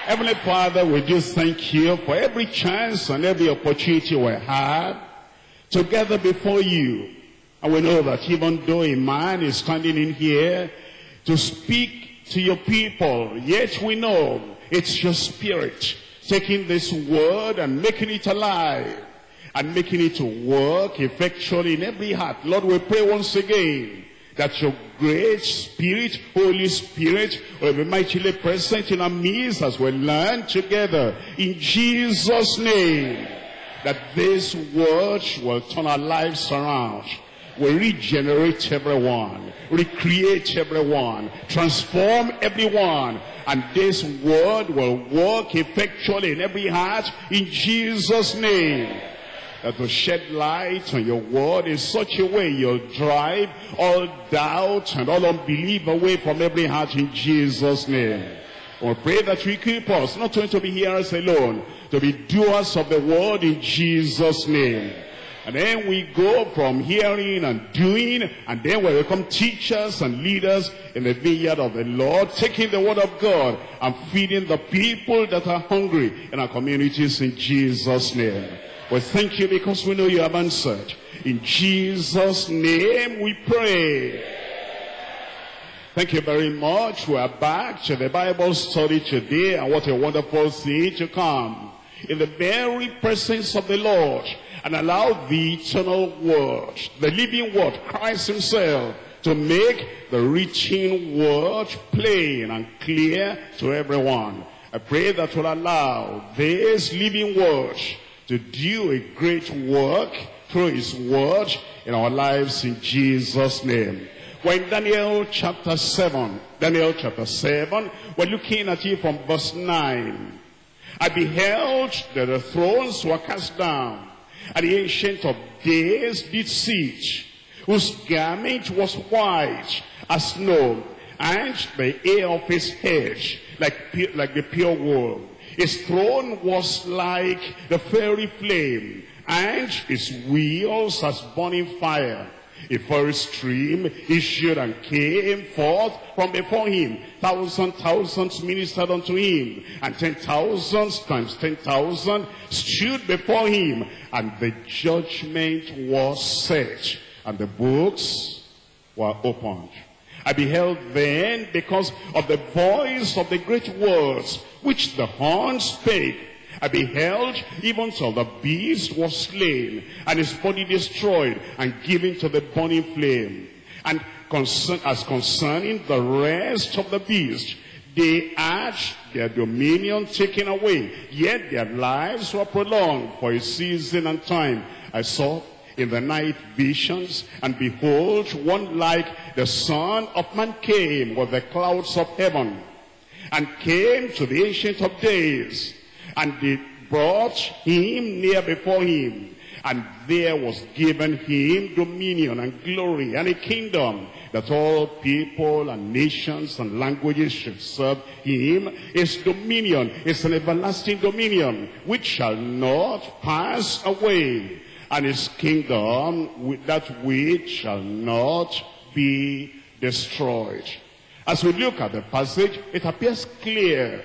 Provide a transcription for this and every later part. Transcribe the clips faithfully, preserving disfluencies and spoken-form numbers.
Heavenly Father, we just thank you for every chance and every opportunity we have to gather before you. And we know that even though a man is standing in here to speak to your people, yet we know it's your spirit taking this word and making it alive and making it to work effectually in every heart. Lord, we pray once again that your great Spirit, Holy Spirit, will be mightily present in our midst as we learn together in Jesus' name, that this word will turn our lives around, will regenerate everyone, recreate everyone, transform everyone, and this word will work effectually in every heart in Jesus' name. That will shed light on your word in such a way you'll drive all doubt and all unbelief away from every heart in Jesus' name. We pray that you keep us not only to be hearers alone, to be doers of the word in Jesus' name. And then we go from hearing and doing, and then we become teachers and leaders in the vineyard of the Lord, taking the word of God and feeding the people that are hungry in our communities in Jesus' name. We thank you because we know you have answered. In Jesus' name we pray. Thank you very much. We are back to the Bible study today, and what a wonderful thing to come in the very presence of the Lord and allow the eternal word, the living word, Christ himself, to make the written word plain and clear to everyone. I pray that will allow this living word to do a great work through his word in our lives in Jesus' name. We're in Daniel chapter seven. Daniel chapter seven, we're looking at it from verse nine. I beheld that the thrones were cast down, and the Ancient of Days did sit, whose garment was white as snow, and the hair of his head like, like the pure wool. His throne was like the fiery flame, and his wheels as burning fire. A fiery stream issued and came forth from before him. Thousand thousands ministered unto him, and ten thousands times ten thousand stood before him. And the judgment was set, and the books were opened. I beheld then, because of the voice of the great words which the horn spake, I beheld even till the beast was slain, and his body destroyed, and given to the burning flame. And concern, as concerning the rest of the beast, they had their dominion taken away, yet their lives were prolonged for a season and time. I saw in the night visions, and behold, one like the Son of Man came with the clouds of heaven, and came to the Ancient of Days, and they brought him near before him, and there was given him dominion and glory and a kingdom, that all people and nations and languages should serve him. His dominion is an everlasting dominion which shall not pass away, and his kingdom with that which shall not be destroyed. As we look at the passage, it appears clear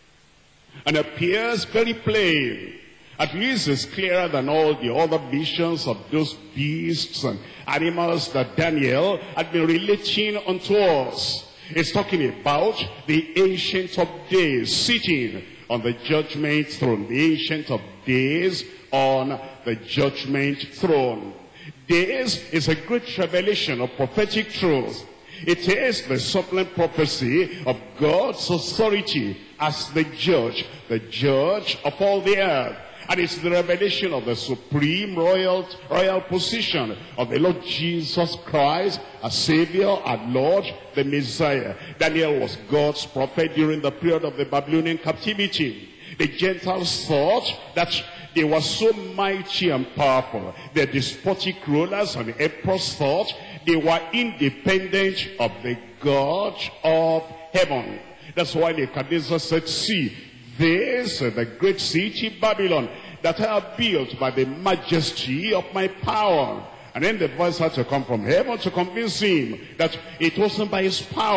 and appears very plain. At least it's clearer than all the other visions of those beasts and animals that Daniel had been relating unto us. It's talking about the Ancient of Days sitting on the judgment throne. The Ancient of Days on the judgment throne. This is a great revelation of prophetic truth. It is the sublime prophecy of God's authority as the judge, the judge of all the earth. And it's the revelation of the supreme royal, royal position of the Lord Jesus Christ, as Savior and Lord, the Messiah. Daniel was God's prophet during the period of the Babylonian captivity. The Gentiles thought that they were so mighty and powerful. The despotic rulers and the emperors thought they were independent of the God of heaven. That's why Nebuchadnezzar said, see, this is the great city Babylon that I have built by the majesty of my power. And then the voice had to come from heaven to convince him that it wasn't by his power,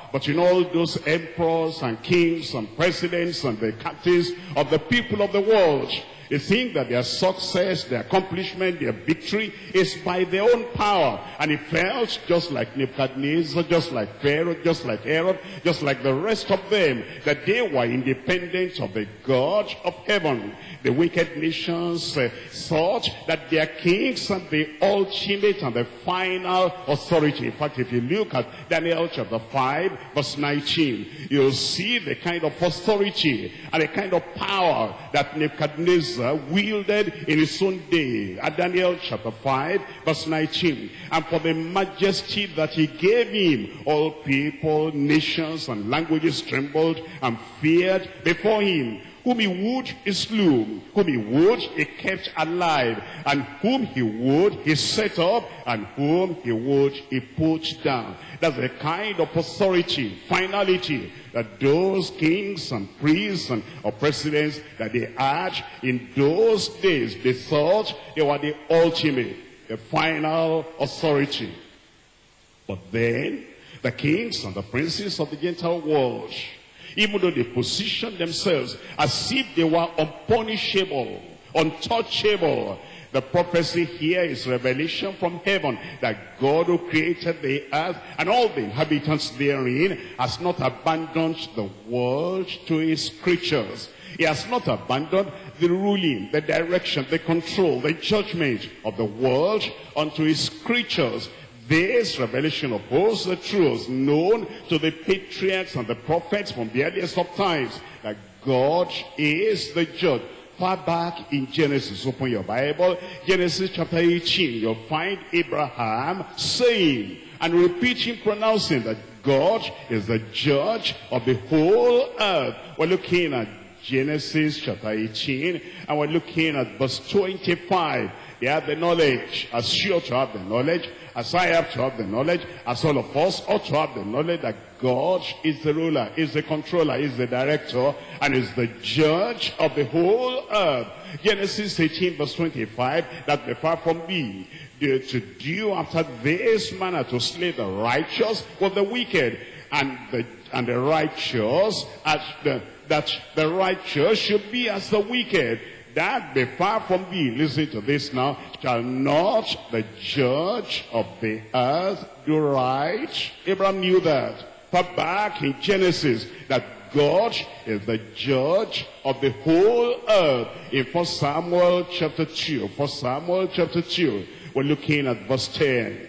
But in all those emperors and kings and presidents and the captains of the people of the world, they think that their success, their accomplishment, their victory is by their own power. And it felt just like Nebuchadnezzar, just like Pharaoh, just like Herod, just like the rest of them, that they were independent of the God of heaven. The wicked nations uh, thought that their kings are the ultimate and the final authority. In fact, if you look at Daniel chapter five, verse nineteen, you'll see the kind of authority and the kind of power that Nebuchadnezzar wielded in his own day. At Daniel chapter five, verse nineteen, and for the majesty that he gave him, all people, nations, and languages trembled and feared before him. Whom he would, he slew. Whom he would, he kept alive. And whom he would, he set up. And whom he would, he put down. That's the kind of authority, finality, that those kings and priests and or presidents that they had in those days, they thought they were the ultimate, the final authority. But then, the kings and the princes of the Gentile world, even though they positioned themselves as if they were unpunishable, untouchable, the prophecy here is revelation from heaven that God, who created the earth and all the inhabitants therein, has not abandoned the world to his creatures. He has not abandoned the ruling, the direction, the control, the judgment of the world unto his creatures. This revelation opposes the truths known to the patriarchs and the prophets from the earliest of times, that God is the judge. Far back in Genesis, open your Bible, Genesis chapter eighteen, you'll find Abraham saying and repeating, pronouncing that God is the judge of the whole earth. We're looking at Genesis chapter eighteen, and we're looking at verse twenty-five. They have the knowledge, as sure to have the knowledge, as I have to have the knowledge, as all of us ought to have the knowledge that God is the ruler, is the controller, is the director, and is the judge of the whole earth. Genesis eighteen verse twenty-five, that be far from me to do after this manner, to slay the righteous with the wicked, and the and the righteous as the that the righteous should be as the wicked. That be far from thee. Listen to this now. Shall not the judge of the earth do right? Abraham knew that. Far back in Genesis, that God is the judge of the whole earth. In First Samuel chapter two, First Samuel chapter two, we're looking at verse ten.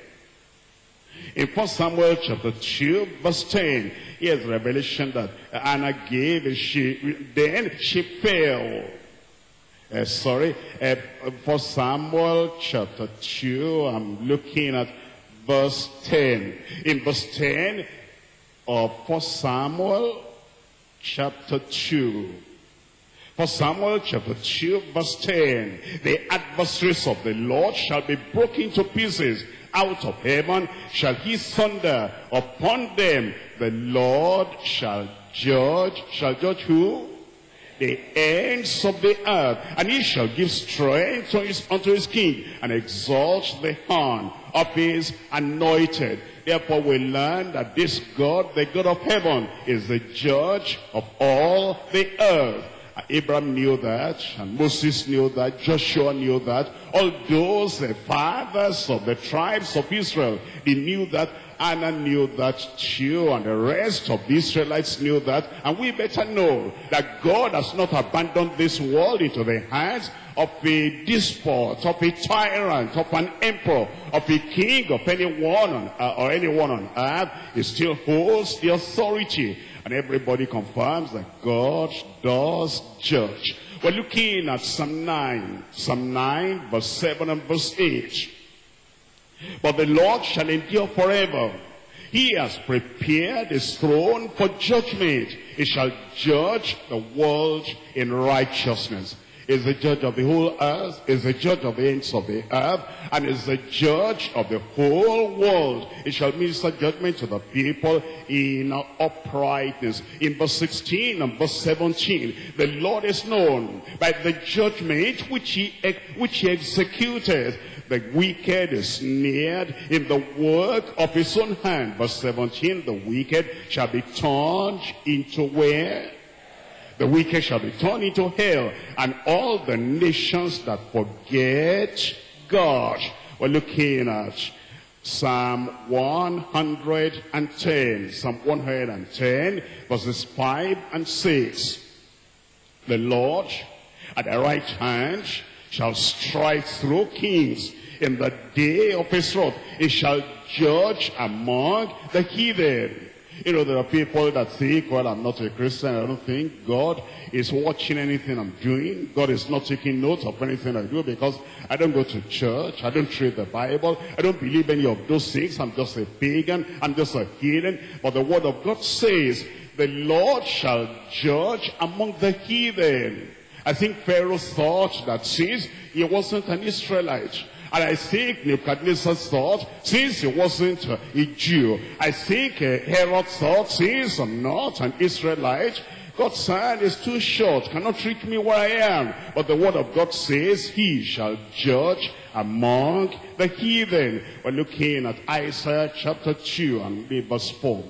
In First Samuel chapter two, verse ten, here's the revelation that Anna gave. She, then she fell. Uh, sorry, uh, First Samuel chapter two, I'm looking at verse ten. In verse ten of First Samuel chapter two, First Samuel chapter two, verse ten, the adversaries of the Lord shall be broken to pieces. Out of heaven shall he thunder upon them. The Lord shall judge. Shall judge who? The ends of the earth. And he shall give strength to his, unto his king, and exalt the horn of his anointed. Therefore we learn that this God, the God of heaven, is the judge of all the earth. Abraham knew that, and Moses knew that, Joshua knew that. All those the fathers of the tribes of Israel, they knew that. Anna knew that too, and the rest of the Israelites knew that. And we better know that God has not abandoned this world into the hands of a despot, of a tyrant, of an emperor, of a king, of anyone on, uh, or anyone on earth. He still holds the authority. And everybody confirms that God does judge. We're looking at Psalm nine. Psalm nine, verse seven and verse eight. But the Lord shall endure forever. He has prepared his throne for judgment. He shall judge the world in righteousness. Is the judge of the whole earth, is the judge of the ends of the earth, and is the judge of the whole world. He shall minister judgment to the people in uprightness. In verse sixteen and verse seventeen, the Lord is known by the judgment which he, which he executed. The wicked is snared in the work of his own hand. Verse seventeen, the wicked shall be turned into where? The wicked shall be turned into hell, and all the nations that forget God. We're looking at Psalm one hundred ten. Psalm one hundred ten, verses five and six. The Lord at the right hand shall strike through kings. In the day of his wrath, he shall judge among the heathen. You know, there are people that think, well, I'm not a Christian. I don't think God is watching anything I'm doing. God is not taking note of anything I do because I don't go to church. I don't read the Bible. I don't believe any of those things. I'm just a pagan. I'm just a heathen. But the word of God says, the Lord shall judge among the heathen. I think Pharaoh thought that since he wasn't an Israelite, and I think Nebuchadnezzar thought, since he wasn't uh, a Jew, I think uh, Herod thought, since I'm not an Israelite, God's hand is too short, cannot treat me where I am. But the word of God says, he shall judge among the heathen. We're looking at Isaiah chapter two and verse four.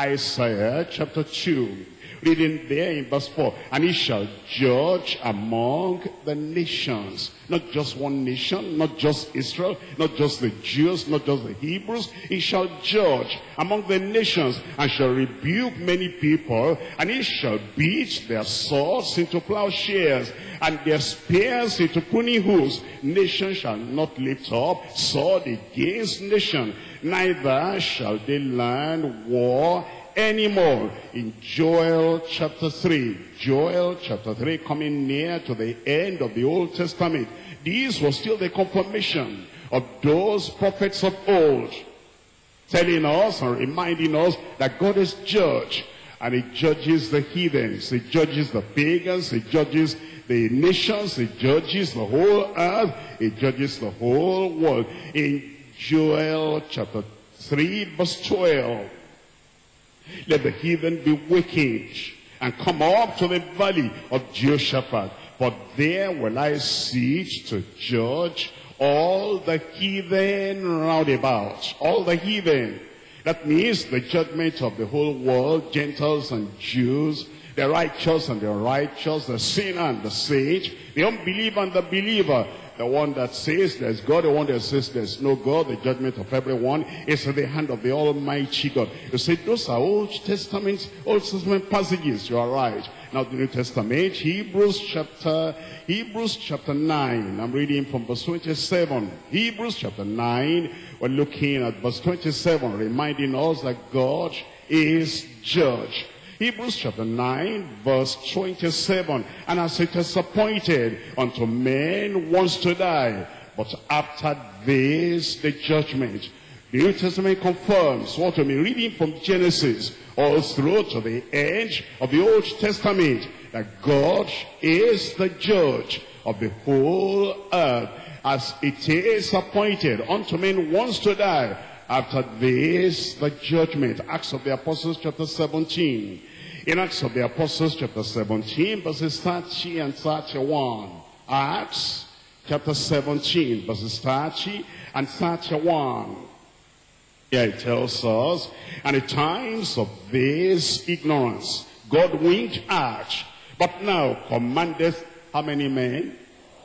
Isaiah chapter two. Reading there in verse four, and he shall judge among the nations. Not just one nation, not just Israel, not just the Jews, not just the Hebrews. He shall judge among the nations and shall rebuke many people, and he shall beat their swords into plowshares and their spears into pruning hooks. Nation shall not lift up sword against nation, neither shall they learn war anymore. In Joel chapter three, Joel chapter three, coming near to the end of the Old Testament, this was still the confirmation of those prophets of old, telling us and reminding us that God is judge, and he judges the heathens, he judges the pagans, he judges the nations, he judges the whole earth, he judges the whole world. In Joel chapter three, verse twelve, let the heathen be wicked and come up to the valley of Jehoshaphat, for there will I sit to judge all the heathen round about. All the heathen. That means the judgment of the whole world, Gentiles and Jews, the righteous and the unrighteous, the sinner and the saint, the unbeliever and the believer. The one that says there's God, the one that says there's no God, the judgment of everyone is in the hand of the Almighty God. You say those are Old Testament, Old Testament passages. You are right. Now the New Testament, Hebrews chapter, Hebrews chapter nine. I'm reading from verse twenty-seven. Hebrews chapter nine. We're looking at verse twenty-seven, reminding us that God is judge. Hebrews chapter nine, verse twenty-seven. And as it is appointed unto men once to die, but after this the judgment. The New Testament confirms what we've been reading from Genesis all through to the end of the Old Testament, that God is the judge of the whole earth, as it is appointed unto men once to die. After this, the judgment. Acts of the Apostles chapter seventeen. In Acts of the Apostles chapter seventeen, verses thirty and thirty-one. Acts chapter seventeen, verses thirty and thirty-one. Here it tells us, and in times of this ignorance, God winked at, but now commandeth how many men?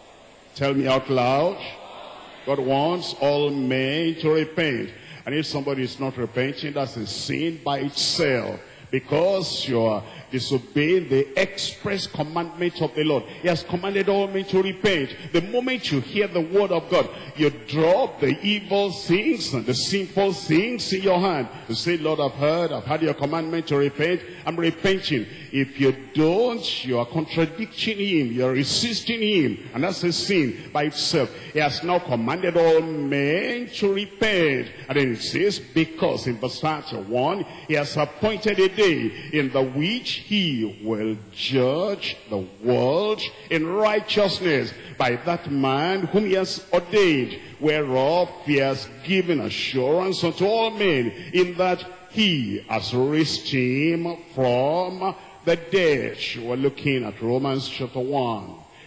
Tell me out loud. God wants all men to repent. And if somebody is not repenting, that's a sin by itself, because you are disobeying the express commandment of the Lord. He has commanded all men to repent. The moment you hear the word of God, you drop the evil things and the sinful things in your hand. You say, Lord, I've heard, I've had your commandment to repent. I'm repenting. If you don't, you are contradicting him. You are resisting him. And that's a sin by itself. He has now commanded all men to repent. And then it says, because in verse thirty-one, he has appointed a day in the which he will judge the world in righteousness by that man whom he has ordained, whereof he has given assurance unto all men, in that he has raised him from the dead. We're looking at Romans chapter one.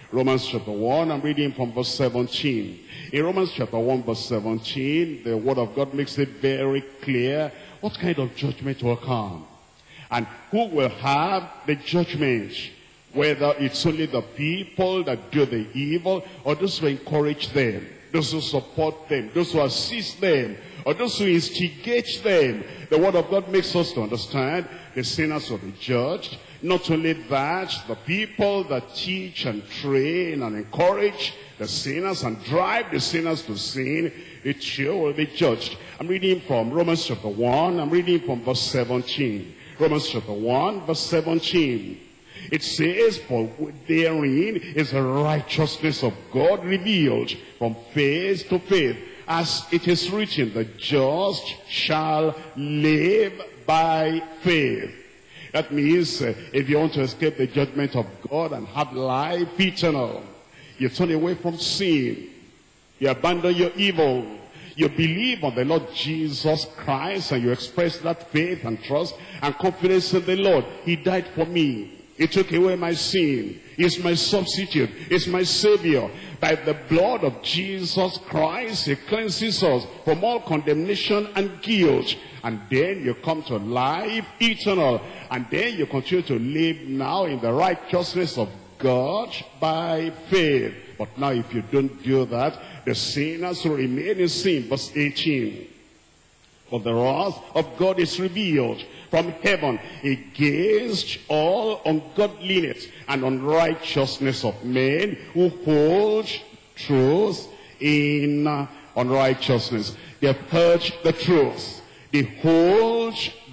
Romans chapter one, I'm reading from verse seventeen. In Romans chapter one, verse seventeen, the word of God makes it very clear what kind of judgment will come. And who will have the judgment? Whether it's only the people that do the evil, or those who encourage them, those who support them, those who assist them, or those who instigate them. The word of God makes us to understand the sinners will be judged. Not only that, the people that teach and train and encourage the sinners and drive the sinners to sin, it sure will be judged. I'm reading from Romans chapter one, I'm reading from verse seventeen. Romans chapter one, verse seventeen. It says, for therein is the righteousness of God revealed from faith to faith, as it is written, the just shall live by faith. That means uh, if you want to escape the judgment of God and have life eternal, you turn away from sin, you abandon your evil, you believe on the Lord Jesus Christ, and you express that faith and trust and confidence in the Lord. He died for me. He took away my sin. He's my substitute. He's my Savior. By the blood of Jesus Christ, He cleanses us from all condemnation and guilt. And then you come to life eternal. And then you continue to live now in the righteousness of God by faith. But now if you don't do that, the sinners will remain in sin. Verse eighteen. For the wrath of God is revealed from heaven against all ungodliness and unrighteousness of men who hold truth in uh, unrighteousness. They have heard the truth. They hold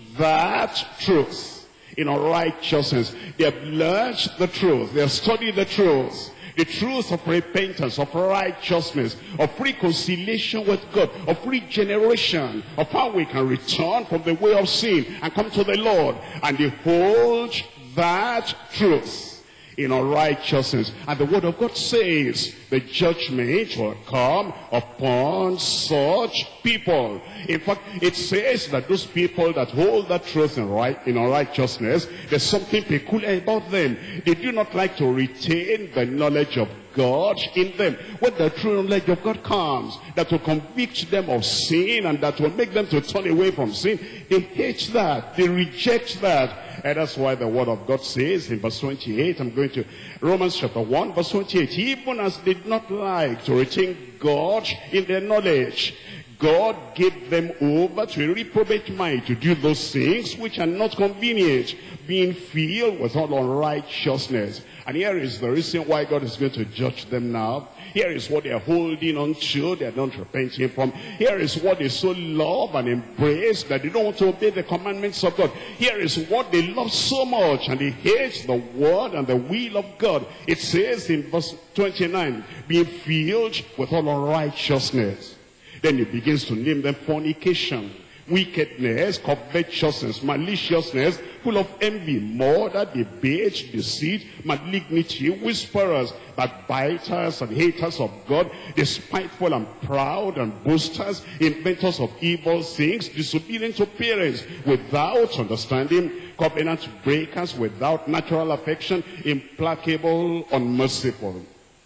that truth in unrighteousness. They have learned the truth. They have studied the truth. The truth of repentance, of righteousness, of reconciliation with God, of regeneration, of how we can return from the way of sin and come to the Lord. And they hold that truth in unrighteousness. And the word of God says the judgment will come upon such people. In fact, it says that those people that hold that truth in, right, in unrighteousness, there's something peculiar about them. They do not like to retain the knowledge of God in them. When the true knowledge of God comes, that will convict them of sin and that will make them to turn away from sin, they hate that. They reject that. And that's why the word of God says in verse twenty-eight, I'm going to Romans chapter one, verse twenty-eight, even as they did not like to retain God in their knowledge, God gave them over to a reprobate mind to do those things which are not convenient, being filled with all unrighteousness. And here is the reason why God is going to judge them now. Here is what they are holding on to, they are not repenting from. Here is what they so love and embrace that they don't want to obey the commandments of God. Here is what they love so much and they hate the word and the will of God. It says in verse twenty-nine, being filled with all unrighteousness. Then he begins to name them: fornication, wickedness, covetousness, maliciousness, full of envy, murder, debate, deceit, malignity, whisperers, backbiters and haters of God, despiteful and proud and boasters, inventors of evil things, disobedient to parents, without understanding, covenant breakers, without natural affection, implacable, unmerciful.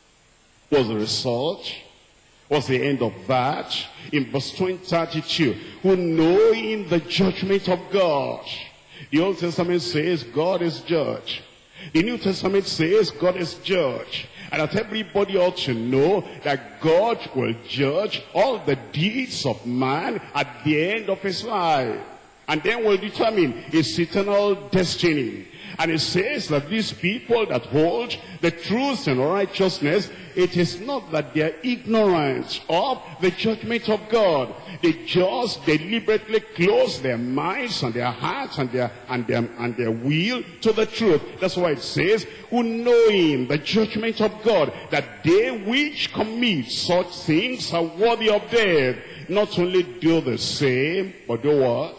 What's the result? What's the end of that? In verse thirty-two, who knowing the judgment of God. The Old Testament says God is judge. The New Testament says God is judge. And that everybody ought to know that God will judge all the deeds of man at the end of his life. And then will determine his eternal destiny. And it says that these people that hold the truth and righteousness, it is not that they are ignorant of the judgment of God. They just deliberately close their minds and their hearts and their, and their, and their will to the truth. That's why it says, who knowing the judgment of God, that they which commit such things are worthy of death, not only do the same, but do what?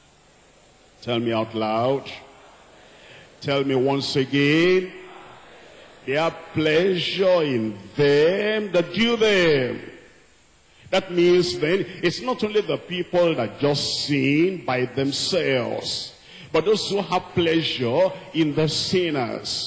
Tell me out loud. Tell me once again. They have pleasure in them that do them. That means then, it's not only the people that just sin by themselves, but those who have pleasure in the sinners.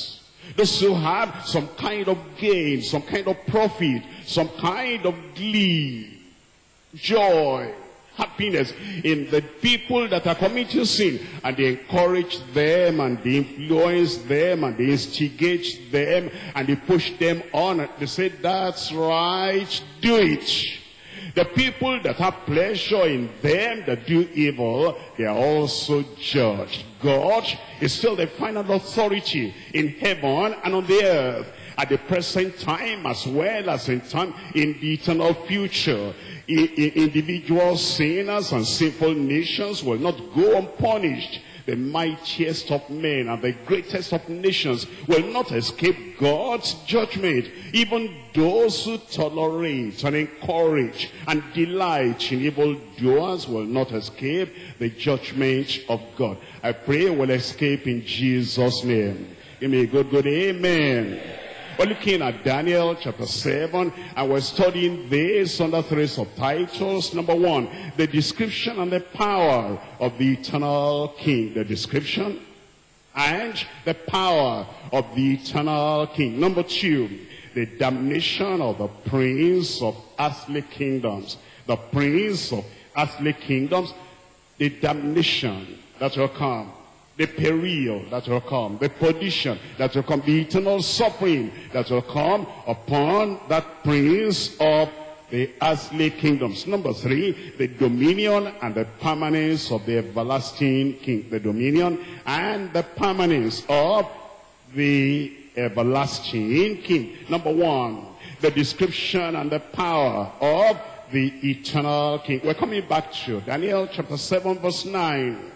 Those who have some kind of gain, some kind of profit, some kind of glee, joy, happiness in the people that are committing sin, and they encourage them, and they influence them, and they instigate them, and they push them on, and they say, that's right, do it. The people that have pleasure in them that do evil, they are also judged. God is still the final authority in heaven and on the earth, at the present time as well as in time in the eternal future. I, I, individual sinners and sinful nations will not go unpunished. The mightiest of men and the greatest of nations will not escape God's judgment. Even those who tolerate and encourage and delight in evildoers will not escape the judgment of God. I pray we'll escape in Jesus' name. Give me a good, good amen. We're looking at Daniel chapter seven, and we're studying this under three subtitles. Number one, the description and the power of the eternal king. The description and the power of the eternal king. Number two, the damnation of the prince of earthly kingdoms. The prince of earthly kingdoms, the damnation that will come. The peril that will come, the perdition that will come, the eternal suffering that will come upon that prince of the earthly kingdoms. Number three, the dominion and the permanence of the everlasting king. The dominion and the permanence of the everlasting king. Number one, the description and the power of the eternal king. We're coming back to Daniel chapter seven verse nine.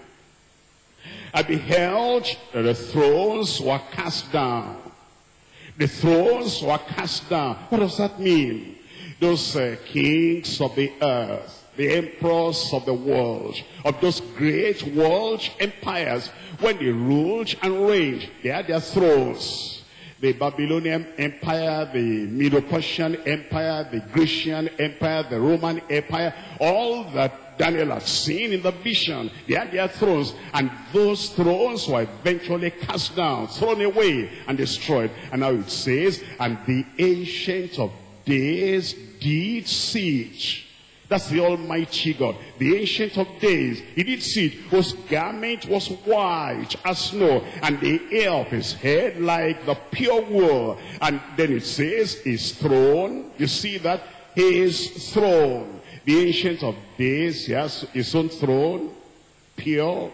I beheld that the thrones were cast down. The thrones were cast down. What does that mean? Those uh, kings of the earth, the emperors of the world, of those great world empires, when they ruled and reigned, they had their thrones. The Babylonian Empire, the Medo-Persian Empire, the Grecian Empire, the Roman Empire, all that Daniel had seen in the vision, they had their thrones, and those thrones were eventually cast down, thrown away, and destroyed. And now it says, and the Ancient of Days did sit. That's the Almighty God, the Ancient of Days. He did sit, whose garment was white as snow, and the hair of his head like the pure wool. And then it says, his throne, you see that? His throne. The Ancient of Days, he has his own throne, pure,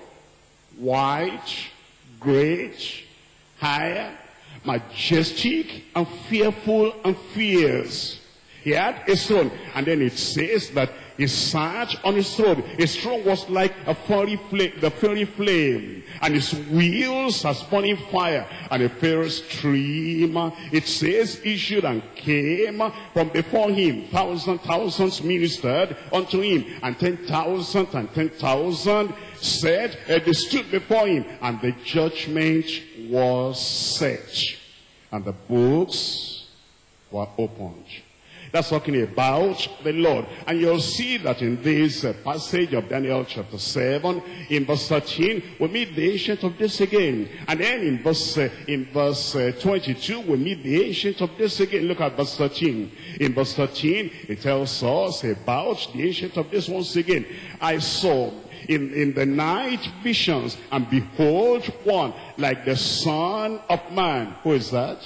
white, great, high, majestic, and fearful, and fierce. He had his throne, and then it says that he sat on his throne. His throne was like a fiery flame, the fiery flame, and his wheels as burning fire, and a fiery stream, it says, issued and came from before him. Thousand thousands ministered unto him, and ten thousand and ten thousand said, uh, they stood before him, and the judgment was set, and the books were opened. That's talking about the Lord. And you'll see that in this uh, passage of Daniel chapter seven, in verse thirteen, we meet the Ancient of Days again. And then in verse, uh, in verse uh, twenty-two, we meet the Ancient of Days again. Look at verse thirteen. In verse thirteen, it tells us about the Ancient of Days once again. I saw in, in the night visions, and behold one like the Son of Man. Who is that?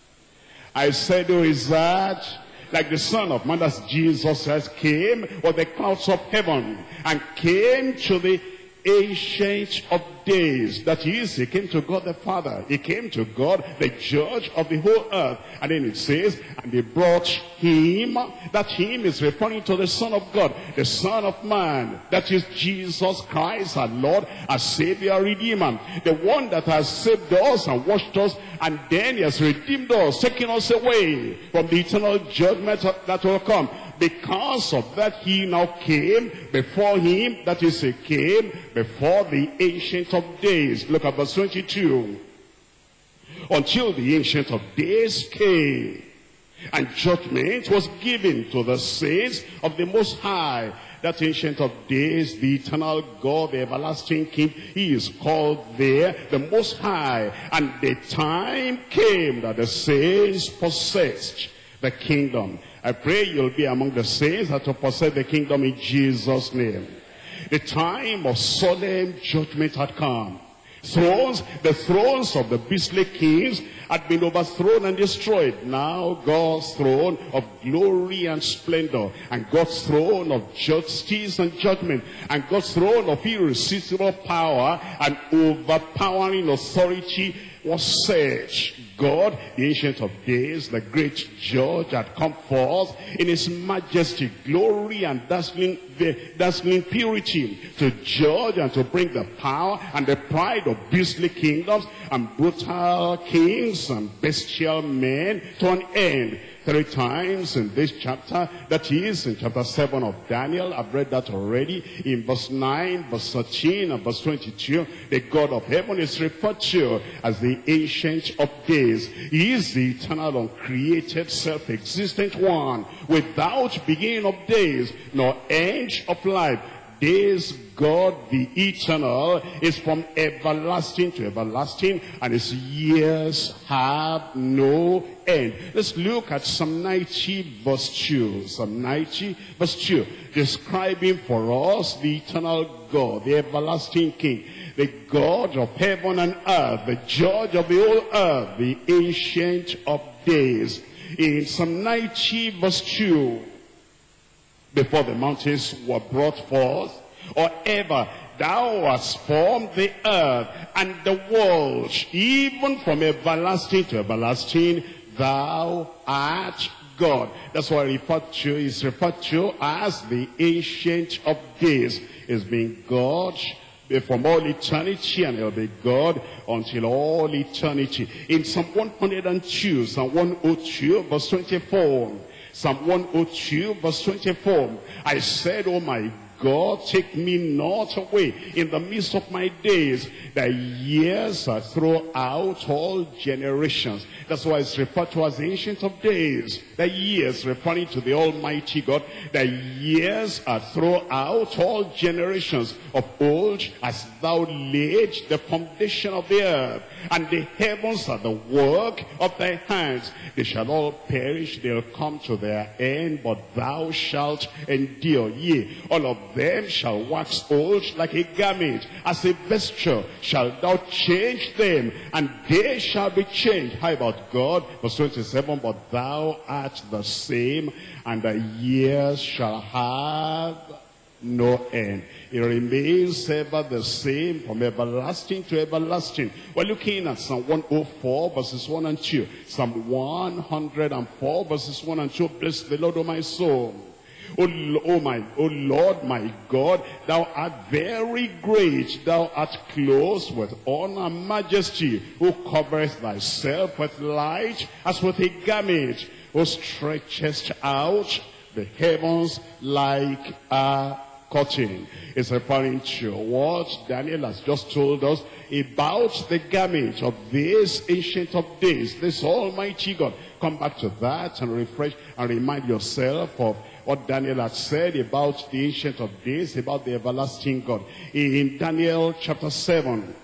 I said, who is that? Like the Son of Man, as Jesus has came with the clouds of heaven, and came to the Ancient of Days. That is, he came to God the Father. He came to God, the Judge of the whole earth. And then it says, and they brought him. That him is referring to the Son of God, the Son of Man. That is Jesus Christ, our Lord, our Savior, Redeemer. The one that has saved us and washed us, and then he has redeemed us, taking us away from the eternal judgment that will come. Because of that, he now came before him, that is, he came before the Ancient of Days. Look at verse twenty-two. Until the Ancient of Days came, And judgment was given to the saints of the Most High. That Ancient of Days, the eternal God, the everlasting King, he is called there the Most High. And the time came that the saints possessed the kingdom. I pray you'll be among the saints that will possess the kingdom in Jesus' name. The time of solemn judgment had come. Thrones, the thrones of the beastly kings had been overthrown and destroyed. Now God's throne of glory and splendor, and God's throne of justice and judgment, and God's throne of irresistible power and overpowering authority was set. God, the Ancient of Days, the great judge, had come forth in his majesty, glory, and dazzling, dazzling purity to judge and to bring the power and the pride of beastly kingdoms and brutal kings and bestial men to an end. Three times in this chapter, that is in chapter seven of Daniel. I've read that already. In verse nine, verse thirteen, and verse twenty-two, the God of heaven is referred to as the Ancient of Days. He is the eternal, uncreated, self-existent one, without beginning of days, nor end of life. This God, the eternal, is from everlasting to everlasting, and his years have no end. Let's look at Psalm ninety verse two. Psalm ninety verse two, describing for us the eternal God, the everlasting King, the God of heaven and earth, the judge of the whole earth, the Ancient of Days. In Psalm ninety verse two, before the mountains were brought forth, or ever thou hast formed the earth and the world, even from everlasting to everlasting, thou art God. That's why referred to is referred to as the Ancient of Days. Is being God from all eternity, and he'll be God until all eternity. In Psalm one hundred two, Psalm one oh two verse twenty-four, Psalm one oh two verse twenty-four, I said, O my God, take me not away in the midst of my days. Thy years are throughout all generations. That's why it's referred to as the Ancient of Days. The years, referring to the Almighty God. The years are throughout all generations. Of old, as thou laid the foundation of the earth, and the heavens are the work of thy hands. They shall all perish, they'll come to their end, but thou shalt endure. Yea, all of them shall wax old like a garment, as a vesture shalt thou change them, and they shall be changed. How about God? Verse twenty-seven, but thou art the same, and the years shall have no end. It remains ever the same from everlasting to everlasting. We're looking at Psalm one oh four verses one and two. Psalm one oh four verses one and two. Bless the Lord, O my soul. O, o my, O Lord my God, thou art very great. Thou art clothed with honor and majesty, who coverest thyself with light as with a garment, who stretchest out the heavens like a curtain. It's referring to what Daniel has just told us about the garment of this Ancient of Days, this Almighty God. Come back to that and refresh and remind yourself of what Daniel had said about the Ancient of Days, about the everlasting God. In Daniel chapter seven,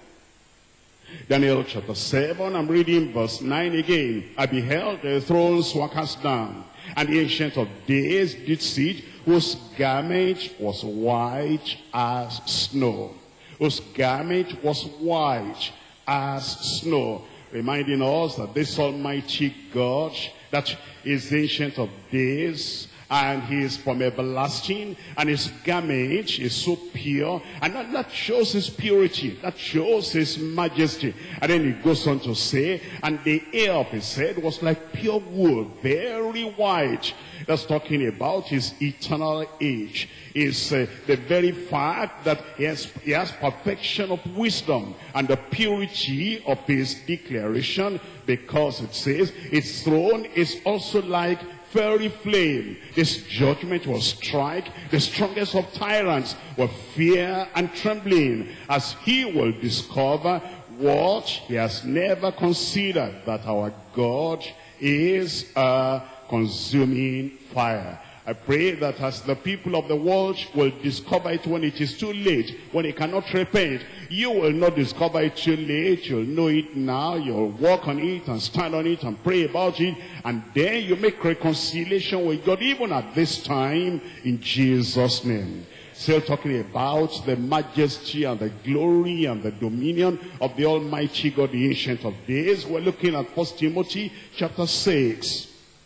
Daniel chapter seven, I'm reading verse nine again. I beheld the thrones were cast down, and the Ancient of Days did sit, whose garment was white as snow. Whose garment was white as snow. Reminding us that this Almighty God, that is the Ancient of Days, and he is from everlasting, and his garment is so pure, and that, that shows his purity, that shows his majesty. And then he goes on to say, and the hair of his head was like pure wool, very white. That's talking about his eternal age. Is uh, the very fact that he has, he has perfection of wisdom and the purity of his declaration, because it says his throne is also like fiery flame. This judgment will strike the strongest of tyrants with fear and trembling, as he will discover what he has never considered, that our God is a consuming fire. I pray that as the people of the world will discover it when it is too late, when it cannot repent, you will not discover it too late. You'll know it now. You'll walk on it and stand on it and pray about it. And then you make reconciliation with God even at this time in Jesus' name. Still talking about the majesty and the glory and the dominion of the Almighty God, the Ancient of Days. We're looking at First Timothy chapter six.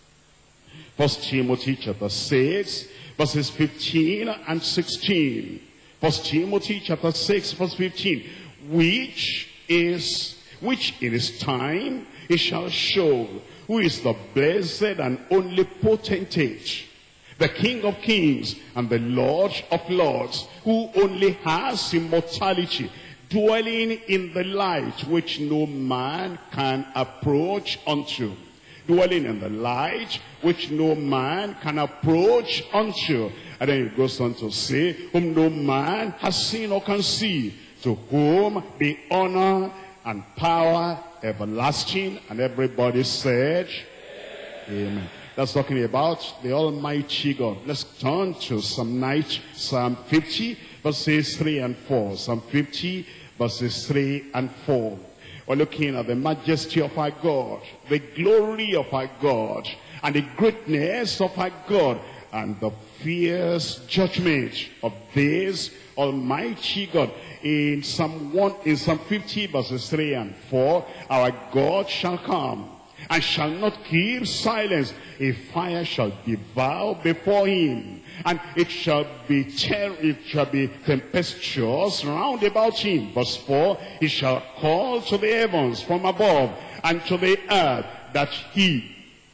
First Timothy chapter six, verses fifteen and sixteen. First Timothy chapter six, verse fifteen. Which is, which in his time he shall show, who is the blessed and only potentate, the King of kings and the Lord of lords, who only has immortality, dwelling in the light which no man can approach unto. Dwelling in the light which no man can approach unto. And then it goes on to say, whom no man has seen or can see, to whom be honor and power everlasting. And everybody said, Amen. Amen. That's talking about the Almighty God. Let's turn to Psalm ninety, Psalm fifty, verses three and four. Psalm fifty, verses three and four. We're looking at the majesty of our God, the glory of our God, and the greatness of our God, and the fierce judgment of this Almighty God. In Psalm one, in Psalm fifty, verses three and four, our God shall come and shall not keep silence. A fire shall devour before him, and it shall be ter it shall be tempestuous round about him. Verse four, he shall call to the heavens from above, and to the earth, that he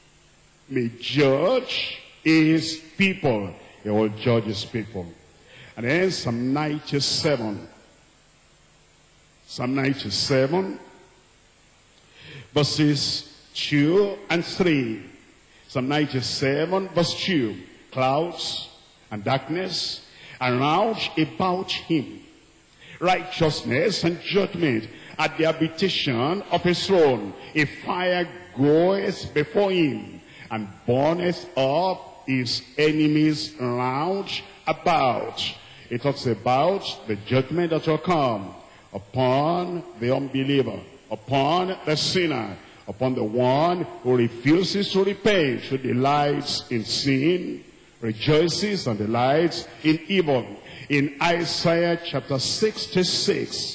may judge his people. He will judge his people. And then Psalm ninety-seven. Psalm ninety-seven, verses two and three. Psalm ninety-seven, verse two. Clouds and darkness and round about him, righteousness and judgment at the habitation of his throne. A fire goeth before him, and burneth up his enemies round about. It talks about the judgment that will come upon the unbeliever, upon the sinner, upon the one who refuses to repent, who delights in sin, rejoices and delights in evil. In Isaiah chapter sixty-six,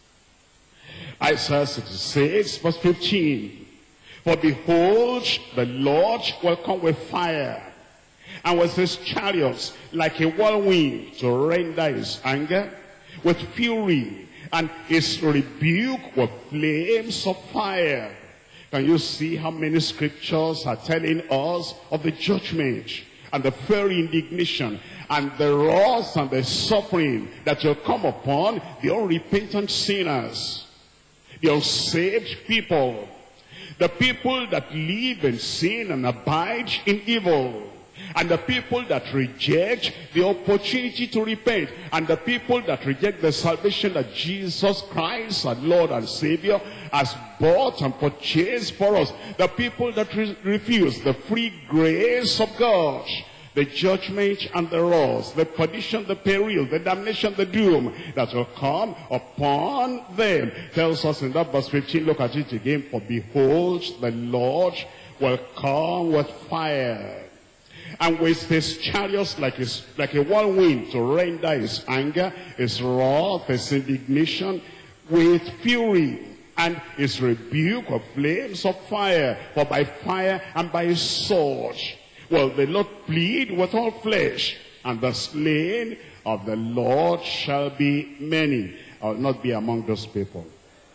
Isaiah sixty-six, verse fifteen. For behold, the Lord will come with fire, and with his chariots like a whirlwind, to render his anger, with fury, and his rebuke with flames of fire. Can you see how many scriptures are telling us of the judgment and the fiery indignation and the wrath and the suffering that will come upon the unrepentant sinners, the unsaved people, the people that live in sin and abide in evil, and the people that reject the opportunity to repent, and the people that reject the salvation that Jesus Christ, our Lord and Savior, has bought and purchased for us. The people that re refuse the free grace of God, the judgment and the wrath, the perdition, the peril, the damnation, the doom that will come upon them. Tells us in that verse fifteen, look at it again. For behold, the Lord will come with fire, and with his chariots like, his, like a whirlwind, to render his anger, his wrath, his indignation with fury, and his rebuke of flames of fire. For by fire and by his sword will the Lord plead with all flesh, and the slain of the Lord shall be many. I will not be among those people.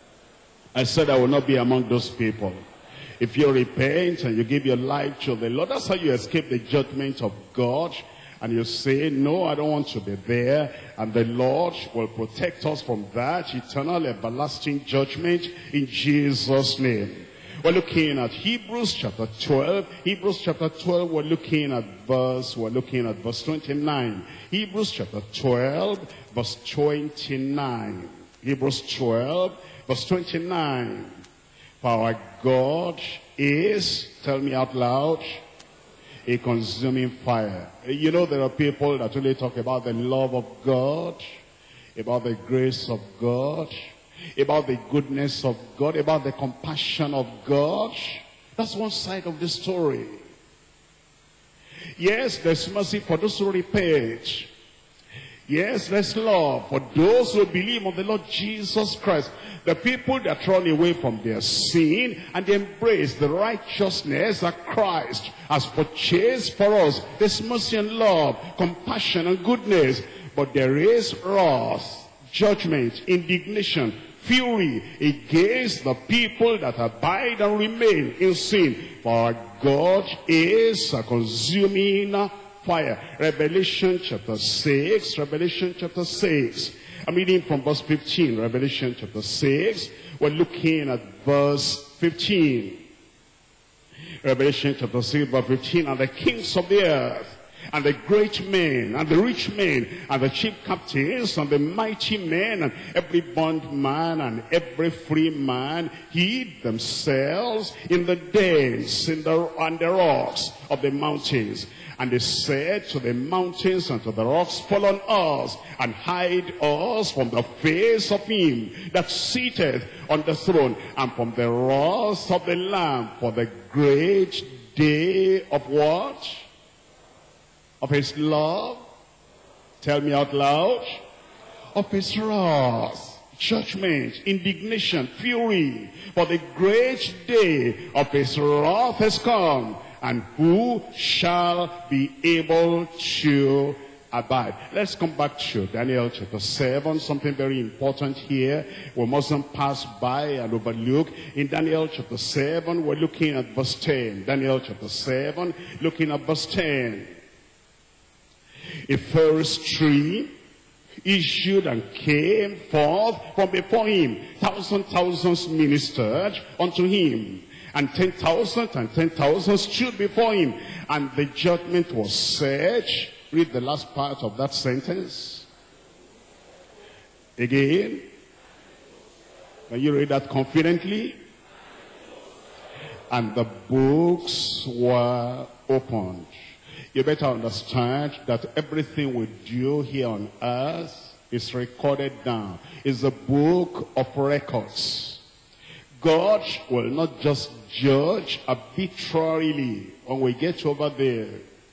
I said I will not be among those people. If you repent and you give your life to the Lord, that's how you escape the judgment of God. And you say, no, I don't want to be there. And the Lord will protect us from that eternal, everlasting judgment in Jesus' name. We're looking at Hebrews chapter twelve. Hebrews chapter twelve, we're looking at verse, we're looking at verse twenty-nine. Hebrews chapter twelve, verse twenty-nine. Hebrews twelve, verse twenty-nine. For our God is, tell me out loud, a consuming fire. You know, there are people that only talk about the love of God, about the grace of God, about the goodness of God, about the compassion of God. That's one side of the story. Yes, there's mercy for those who repent. Yes, there's love for those who believe on the Lord Jesus Christ. The people that run away from their sin and embrace the righteousness that Christ has purchased for us. There's mercy and love, compassion and goodness. But there is wrath, judgment, indignation, fury against the people that abide and remain in sin. For God is a consuming fire. Revelation chapter six, Revelation chapter six. I'm reading from verse fifteen, Revelation chapter six. We're looking at verse fifteen. Revelation chapter six, verse fifteen. And the kings of the earth, and the great men, and the rich men, and the chief captains, and the mighty men, and every bondman, and every free man, hid themselves in the dens, in the, and the rocks of the mountains. And they said to the mountains and to the rocks, fall on us, and hide us from the face of him that sitteth on the throne, and from the wrath of the Lamb, for the great day of what? Of his love. Tell me out loud. Of his wrath, judgment, indignation, fury. For the great day of his wrath has come. And who shall be able to abide? Let's come back to Daniel chapter seven. Something very important here we mustn't pass by and overlook. In Daniel chapter seven, we're looking at verse ten. Daniel chapter seven, looking at verse ten. A first tree issued and came forth from before him. Thousand thousands ministered unto him. And ten thousand and ten thousand stood before him. And the judgment was set. Read the last part of that sentence. Again. Can you read that confidently? And the books were opened. You better understand that everything we do here on earth is recorded down. It's a book of records. God will not just judge arbitrarily when we get over there.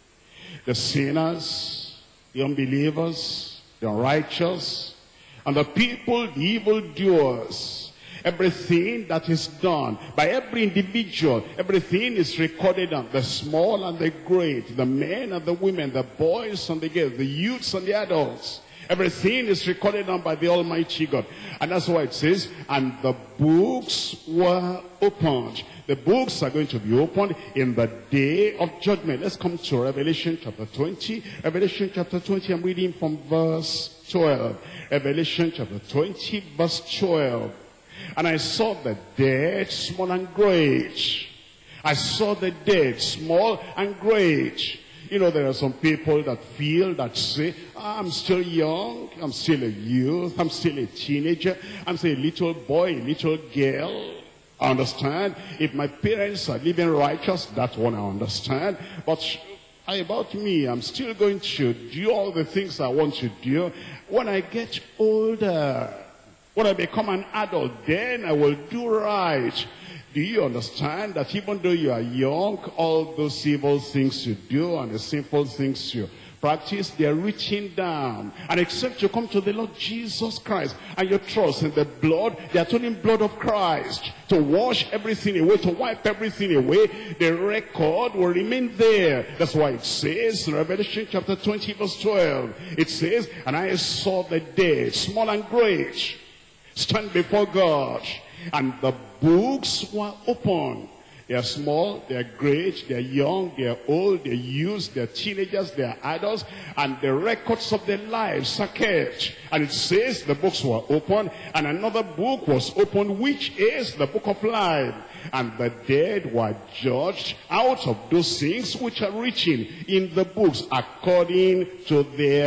The sinners, the unbelievers, the unrighteous, and the people, the evildoers. Everything that is done by every individual, everything is recorded down. The small and the great, the men and the women, the boys and the girls, the youths and the adults. Everything is recorded down by the Almighty God. And that's why it says, and the books were opened. The books are going to be opened in the day of judgment. Let's come to Revelation chapter twenty. Revelation chapter twenty, I'm reading from verse twelve. Revelation chapter twenty, verse twelve. And I saw the dead, small and great. I saw the dead, small and great. You know, there are some people that feel, that say, I'm still young, I'm still a youth, I'm still a teenager, I'm still a little boy, a little girl. I understand. If my parents are living righteous, that's what I understand. But I, about me, I'm still going to do all the things I want to do. When I get older, when I become an adult, then I will do right. Do you understand that even though you are young, all those evil things you do and the sinful things you practice, they are written down. And except you come to the Lord Jesus Christ and you trust in the blood, the atoning blood of Christ, to wash everything away, to wipe everything away, the record will remain there. That's why it says in Revelation chapter twenty verse twelve, it says, and I saw the dead, small and great, stand before God, and the books were open. They are small, they are great, they are young, they are old, they are youths, they are teenagers, they are adults, and the records of their lives are kept. And it says the books were open, and another book was opened, which is the book of life. And the dead were judged out of those things which are written in the books according to their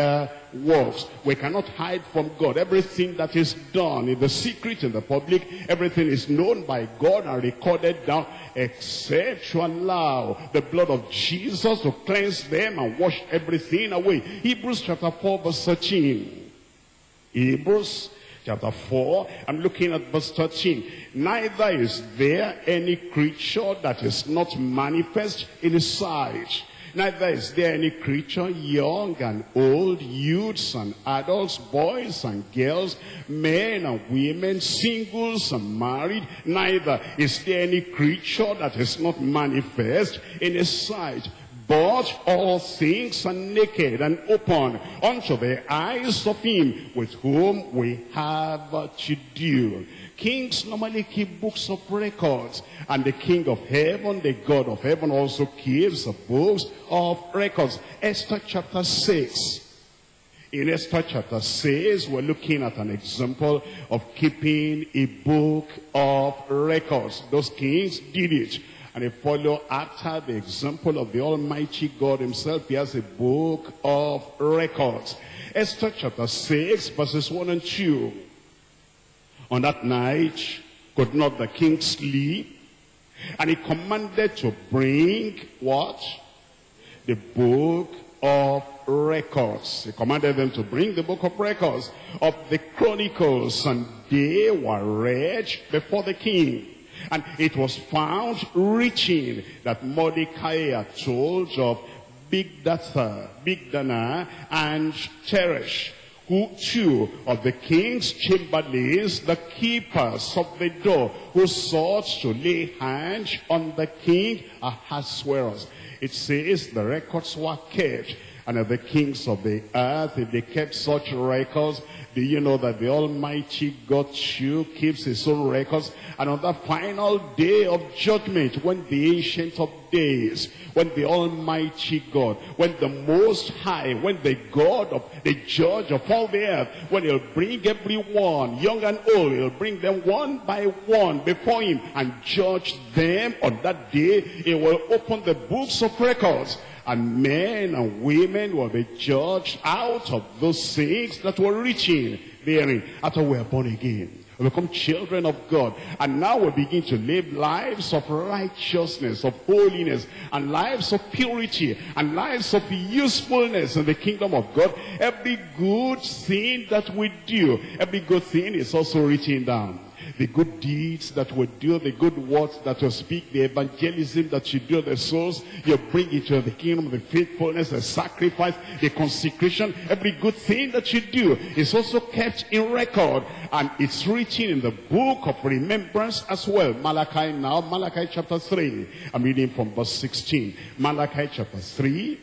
works. We cannot hide from God. Everything that is done in the secret, in the public, everything is known by God and recorded down, except to allow the blood of Jesus to cleanse them and wash everything away. Hebrews chapter four verse thirteen. Hebrews chapter four, I'm looking at verse thirteen. Neither is there any creature that is not manifest in his sight. Neither is there any creature, young and old, youths and adults, boys and girls, men and women, singles and married. Neither is there any creature that is not manifest in his sight. But all things are naked and open unto the eyes of him with whom we have to do. Kings normally keep books of records, and the King of heaven, the God of heaven, also keeps books of records. Esther chapter six. In Esther chapter six, we're looking at an example of keeping a book of records. Those kings did it. And they follow after the example of the Almighty God himself. He has a book of records. Esther chapter six, verses one and two. On that night, could not the king sleep? And he commanded to bring what? The book of records. He commanded them to bring the book of records of the Chronicles. And they were read before the king. And it was found written that Mordecai had told of Bigdatha, Bigdana, and Teresh, who two of the king's chamberlains, the keepers of the door, who sought to lay hands on the king Ahasuerus. It says the records were kept. And of the kings of the earth, if they kept such records, do you know that the Almighty God too keeps his own records? And on the final day of judgment, when the Ancient of Days, when the Almighty God, when the Most High, when the God of the Judge of all the earth, when he'll bring everyone, young and old, he'll bring them one by one before him and judge them on that day, he will open the books of records. And men and women will be judged out of those things that were written therein after we are born again. We become children of God. And now we begin to live lives of righteousness, of holiness, and lives of purity, and lives of usefulness in the kingdom of God. Every good thing that we do, every good thing is also written down. The good deeds that we do, the good words that you speak, the evangelism that you do, the souls you bring into the kingdom, the faithfulness, the sacrifice, the consecration, every good thing that you do is also kept in record, and it's written in the book of remembrance as well. Malachi now, Malachi chapter three. I'm reading from verse sixteen. Malachi chapter three.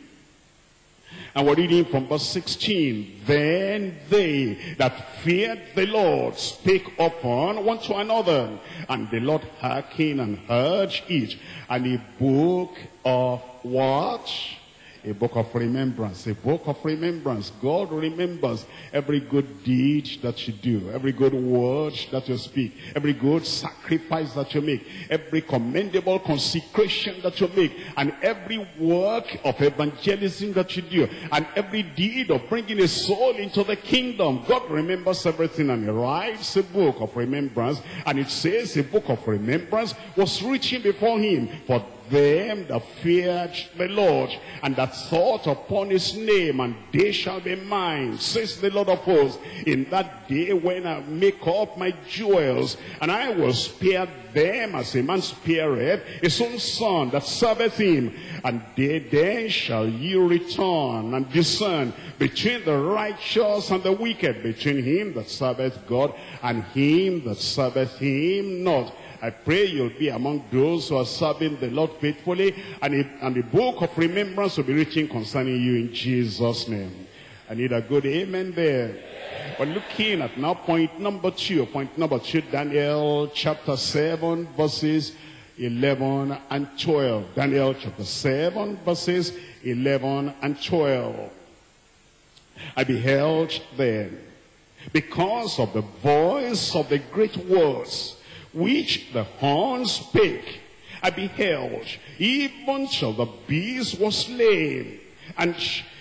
And we're reading from verse sixteen. Then they that feared the Lord spake upon one to another, and the Lord hearkened and heard it. And a book of what? A book of remembrance. A book of remembrance. God remembers every good deed that you do, every good word that you speak, every good sacrifice that you make, every commendable consecration that you make, and every work of evangelism that you do, and every deed of bringing a soul into the kingdom. God remembers everything, and he writes a book of remembrance. And it says a book of remembrance was written before him for them that feared the Lord, and that thought upon his name, and they shall be mine, says the Lord of hosts, in that day when I make up my jewels, and I will spare them as a man spareth his own son that serveth him. And they then shall ye return and discern between the righteous and the wicked, between him that serveth God and him that serveth him not. I pray you'll be among those who are serving the Lord faithfully, and, it, and the book of remembrance will be written concerning you in Jesus' name. I need a good amen there. We're looking at now point number two. Point number two, Daniel chapter seven, verses eleven and twelve. Daniel chapter seven, verses eleven and twelve. I beheld then, because of the voice of the great words which the horn spake, I beheld, even till the beast was slain, and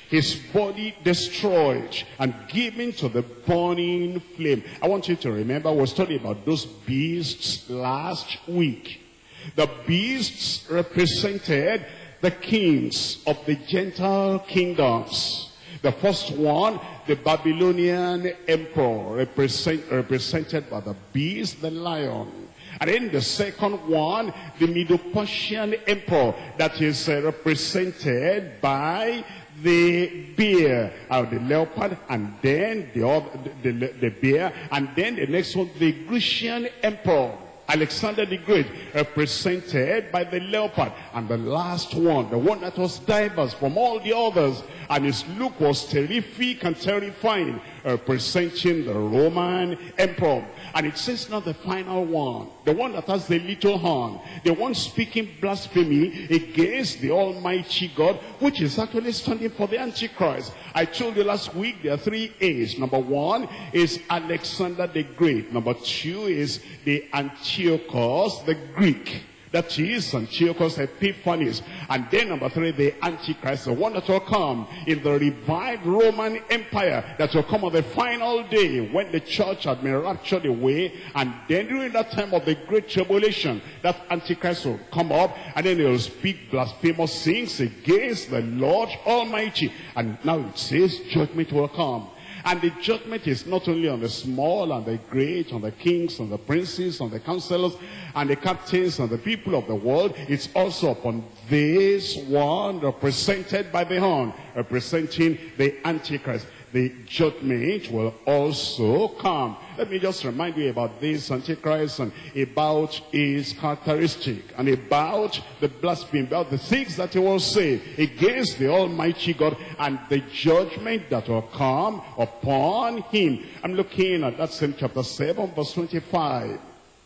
his body destroyed, and given to the burning flame. I want you to remember, we studied about those beasts last week. The beasts represented the kings of the Gentile kingdoms. The first one, the Babylonian emperor, represent, represented by the beast, the lion. And then the second one, the Medo-Persian emperor, that is uh, represented by the bear, or the leopard, and then the, other, the, the, the bear, and then the next one, the Grecian emperor, Alexander the Great, represented by the leopard. And the last one, the one that was diverse from all the others, and his look was terrific and terrifying, representing the Roman emperor. And it says not the final one, the one that has the little horn, the one speaking blasphemy against the Almighty God, which is actually standing for the Antichrist. I told you last week there are three A's. Number one is Alexander the Great. Number two is the Antiochus the Greek. That is Antiochus Epiphanes. And then number three, the Antichrist, the one that will come in the revived Roman Empire, that will come on the final day when the church had been raptured away. And then during that time of the great tribulation, that Antichrist will come up, and then he will speak blasphemous things against the Lord Almighty. And now it says judgment will come. And the judgment is not only on the small and the great, on the kings and the princes, on the counselors and the captains and the people of the world. It's also upon this one represented by the horn, representing the Antichrist. The judgment will also come. Let me just remind you about this Antichrist and about his characteristic and about the blasphemy, about the things that he will say against the Almighty God and the judgment that will come upon him. I'm looking at that same chapter seven, verse twenty-five.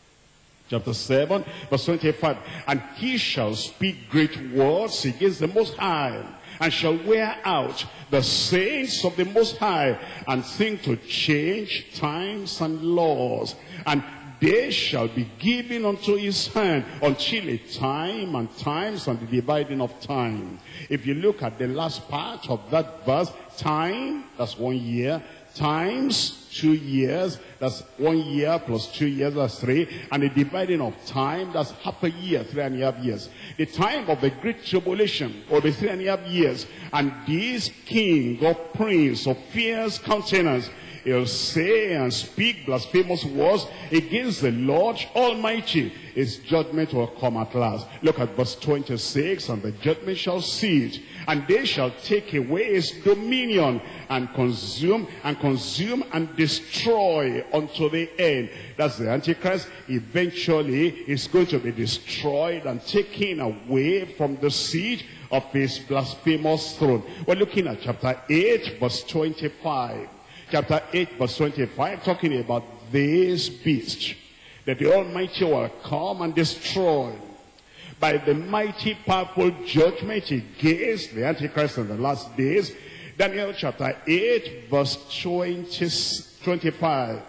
Chapter seven, verse twenty-five. And he shall speak great words against the Most High, and shall wear out the saints of the Most High, and think to change times and laws. And they shall be given unto his hand until a time and times and the dividing of time. If you look at the last part of that verse, time, that's one year. Times, two years, that's one year plus two years, that's three. And the dividing of time, that's half a year, three and a half years. The time of the great tribulation will be three and a half years. And this king or prince of fierce countenance, he'll say and speak blasphemous words against the Lord Almighty. His judgment will come at last. Look at verse twenty-six. And the judgment shall cease, and they shall take away his dominion, and consume, and consume, and destroy unto the end. That's the Antichrist. Eventually, is going to be destroyed and taken away from the seat of his blasphemous throne. We're looking at chapter eight, verse twenty-five. Chapter eight, verse twenty-five, talking about this beast, that the Almighty will come and destroy by the mighty powerful judgment against the Antichrist in the last days. Daniel chapter eight, verse twenty, twenty-five.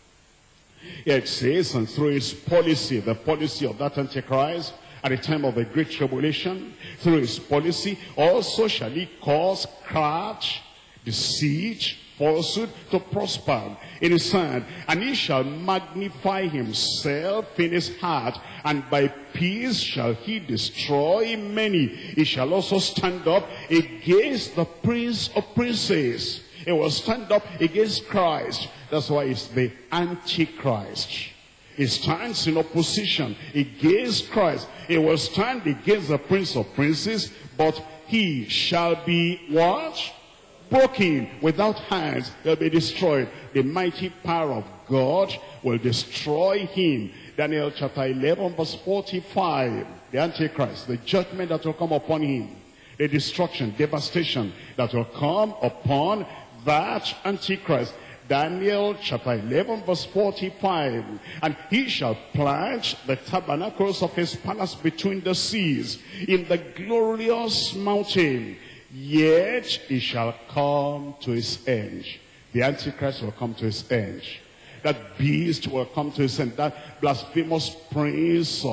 It says, and through his policy, the policy of that Antichrist, at the time of the great tribulation, through his policy, also shall he cause craft, deceit, falsehood to prosper in his hand, and he shall magnify himself in his heart, and by peace shall he destroy many. He shall also stand up against the prince of princes. He will stand up against Christ. That's why it's the Antichrist. He stands in opposition against Christ. He will stand against the prince of princes, but he shall be what? Broken, without hands. He'll be destroyed. The mighty power of God will destroy him. Daniel chapter eleven, verse forty-five. The Antichrist, the judgment that will come upon him, the destruction, devastation that will come upon that Antichrist. Daniel chapter eleven, verse forty-five. And he shall plant the tabernacles of his palace between the seas, in the glorious mountain. Yet he shall come to his end. The Antichrist will come to his end. That beast will come to his end. That blasphemous prince of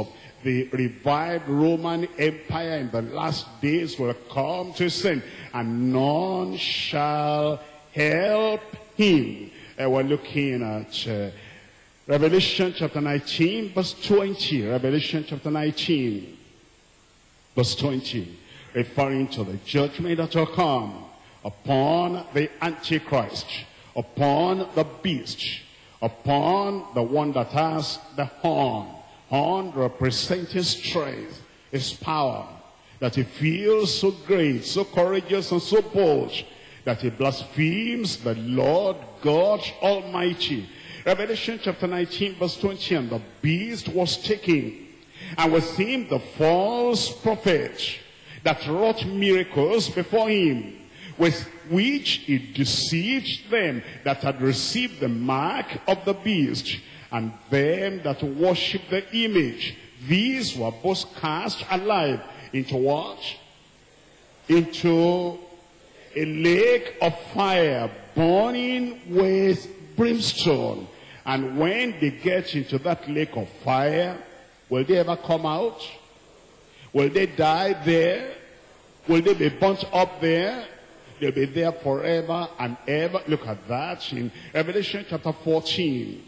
the revived Roman Empire in the last days will come to sin, and none shall help him. Uh, we're looking at uh, Revelation chapter nineteen, verse twenty. Revelation chapter nineteen, verse twenty. Referring to the judgment that will come upon the Antichrist, upon the beast, upon the one that has the horn. Horn representing strength, his power, that he feels so great, so courageous, and so bold, that he blasphemes the Lord God Almighty. Revelation chapter nineteen, verse twenty, and the beast was taken, and with him the false prophet, that wrought miracles before him, with which he deceived them that had received the mark of the beast, and them that worship the image. These were both cast alive into what? Into a lake of fire, burning with brimstone. And when they get into that lake of fire, will they ever come out? Will they die there? Will they be burnt up there? They'll be there forever and ever. Look at that in Revelation chapter fourteen.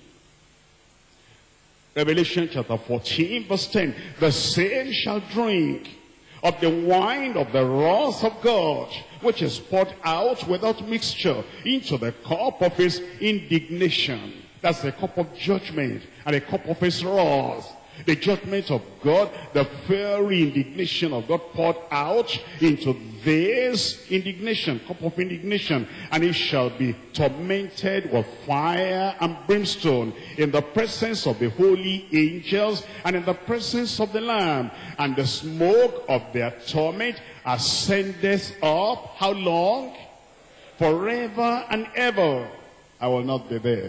Revelation chapter fourteen, verse ten. The same shall drink of the wine of the wrath of God, which is poured out without mixture into the cup of his indignation. That's the cup of judgment and the cup of his wrath. The judgment of God, the fiery indignation of God poured out into this indignation, cup of indignation. And it shall be tormented with fire and brimstone in the presence of the holy angels and in the presence of the Lamb. And the smoke of their torment ascendeth up. How long? Forever and ever. I will not be there.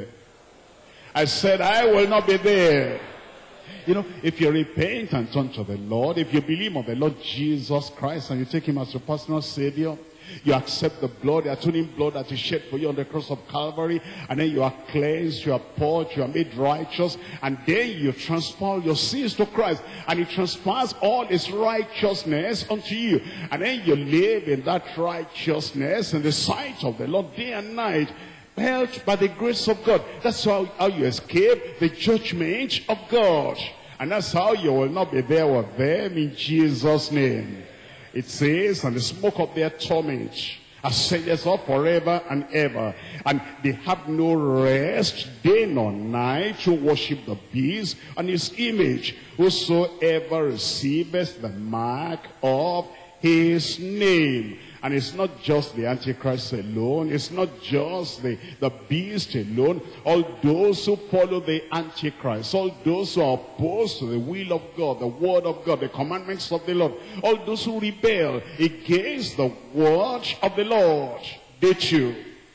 I said I will not be there. You know, if you repent and turn to the Lord, if you believe on the Lord Jesus Christ and you take him as your personal Savior, you accept the blood, the atoning blood that is shed for you on the cross of Calvary, and then you are cleansed, you are purged, you are made righteous, and then you transfer your sins to Christ, and he transfers all his righteousness unto you, and then you live in that righteousness in the sight of the Lord day and night, held by the grace of God. That's how, how you escape the judgment of God. And that's how you will not be there with them in Jesus' name. It says, and the smoke of their torment ascendeth up forever and ever. And they have no rest day nor night to worship the beast and his image. Whosoever receiveth the mark of his name. And it's not just the Antichrist alone. It's not just the, the beast alone. All those who follow the Antichrist. All those who are opposed to the will of God, the word of God, the commandments of the Lord. All those who rebel against the word of the Lord. They too.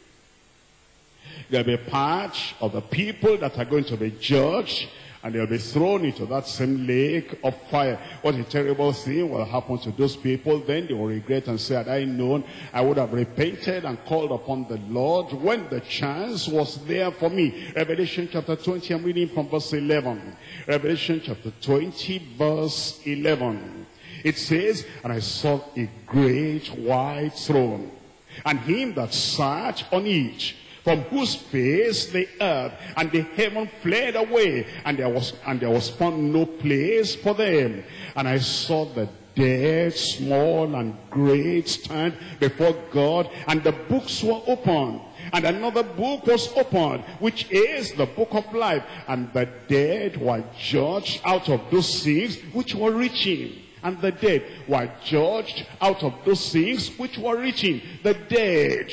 They'll be part of the people that are going to be judged. And they'll be thrown into that same lake of fire. What a terrible thing will happen to those people. Then they will regret and say, had I known, I would have repented and called upon the Lord when the chance was there for me. Revelation chapter twenty, I'm reading from verse eleven. Revelation chapter twenty, verse eleven. It says, and I saw a great white throne, and him that sat on it, from whose face the earth and the heaven fled away, and there was and there was found no place for them. And I saw the dead, small and great, stand before God, and the books were opened. And another book was opened, which is the book of life. And the dead were judged out of those things which were written. And the dead were judged out of those things which were written. The dead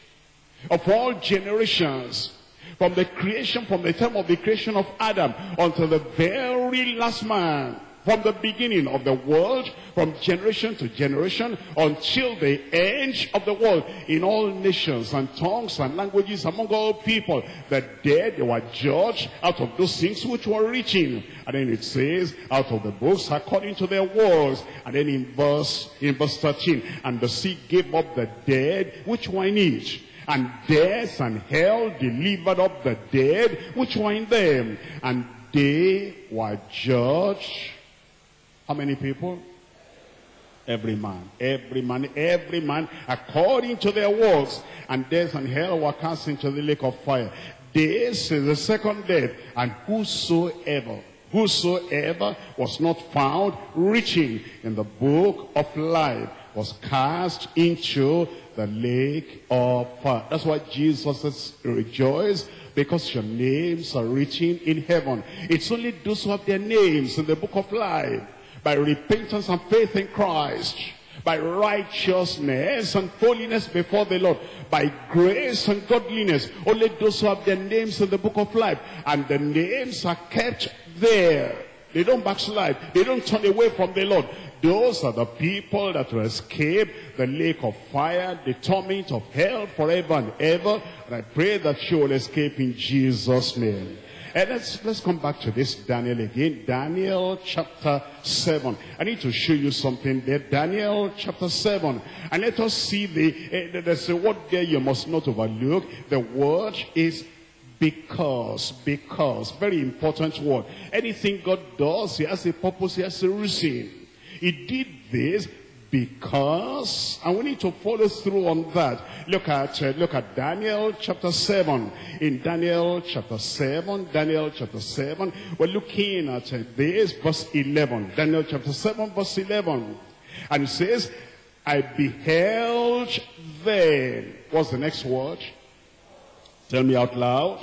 of all generations, from the creation, from the time of the creation of Adam until the very last man, from the beginning of the world, from generation to generation, until the end of the world, in all nations and tongues and languages among all people, the dead, they were judged out of those things which were written. And then it says, out of the books according to their works. And then in verse, in verse thirteen, and the sea gave up the dead which were in it. And death and hell delivered up the dead which were in them. And they were judged How many people? Every man, every man, every man, according to their works. And death and hell were cast into the lake of fire. This is the second death. And whosoever, whosoever was not found written in the book of life was cast into the lake of fire. That's why Jesus says, rejoice, because your names are written in heaven. It's only those who have their names in the book of life, by repentance and faith in Christ, by righteousness and holiness before the Lord, by grace and godliness. Only those who have their names in the book of life, and the names are kept there. They don't backslide. They don't turn away from the Lord. Those are the people that will escape the lake of fire, the torment of hell forever and ever. And I pray that you will escape in Jesus' name. And let's, let's come back to this Daniel again. Daniel chapter seven. I need to show you something there. Daniel chapter seven. And let us see the, uh, there's a word there you must not overlook. The word is because. Because. Very important word. Anything God does, he has a purpose, he has a reason. He did this because, and we need to follow through on that. Look at, uh, look at Daniel chapter seven. In Daniel chapter seven, Daniel chapter seven, we're looking at uh, this, verse eleven. Daniel chapter seven, verse eleven. And it says, I beheld then. What's the next word? Tell me out loud.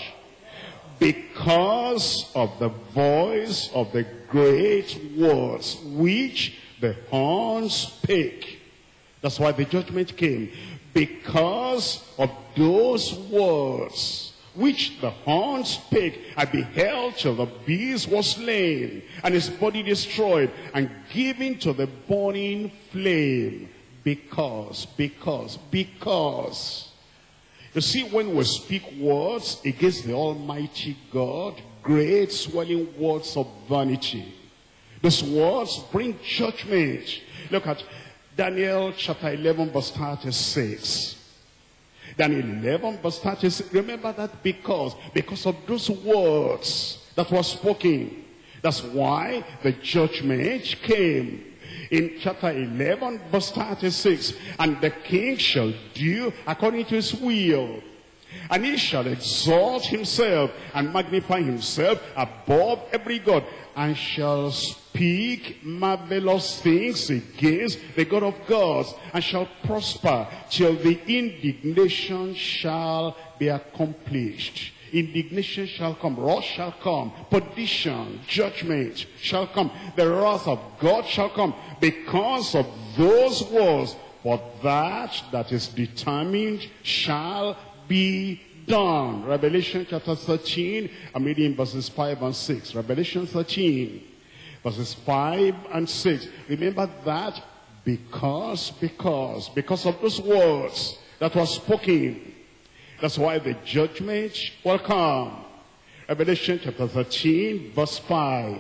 Because of the voice of the great words which the horn spake. That's why the judgment came. Because of those words which the horn spake, I beheld till the beast was slain, and his body destroyed, and given to the burning flame. Because, because, because. You see, when we speak words against the Almighty God, great swelling words of vanity, these words bring judgment. Look at Daniel chapter eleven verse thirty-six. Daniel eleven verse thirty-six. Remember that because, because of those words that were spoken. That's why the judgment came. In chapter eleven verse thirty-six. And the king shall do according to his will. And he shall exalt himself and magnify himself above every god, and shall speak marvelous things against the God of gods, and shall prosper till the indignation shall be accomplished. Indignation shall come, wrath shall come, perdition, judgment shall come, the wrath of God shall come, because of those words. For that that is determined shall be done. Revelation chapter thirteen, I'm reading verses five and six. Revelation thirteen, verses five and six. Remember that because, because, because of those words that were spoken. That's why the judgment will come. Revelation chapter thirteen, verse five.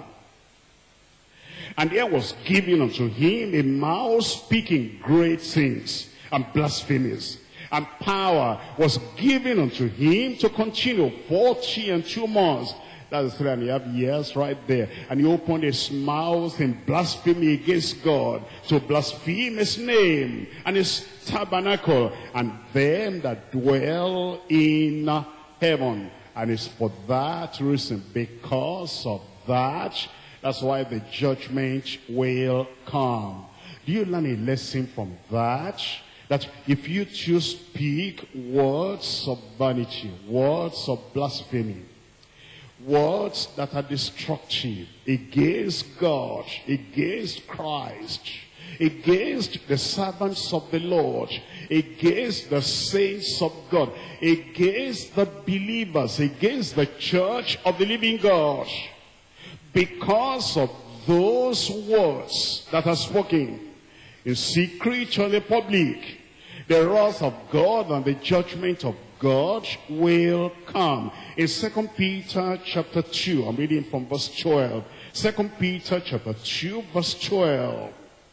And there was given unto him a mouth speaking great things and blasphemies. And power was given unto him to continue forty and two months. That's three and a half years right there. And he opened his mouth in blasphemy against God, to blaspheme his name and his tabernacle, and them that dwell in heaven. And it's for that reason, because of that, that's why the judgment will come. Do you learn a lesson from that? That if you to speak words of vanity, words of blasphemy, words that are destructive against God, against Christ, against the servants of the Lord, against the saints of God, against the believers, against the church of the living God, because of those words that are spoken in secret or in the public, the wrath of God and the judgment of God will come. In Second Peter chapter two, I'm reading from verse twelve. Second Peter chapter two, verse twelve.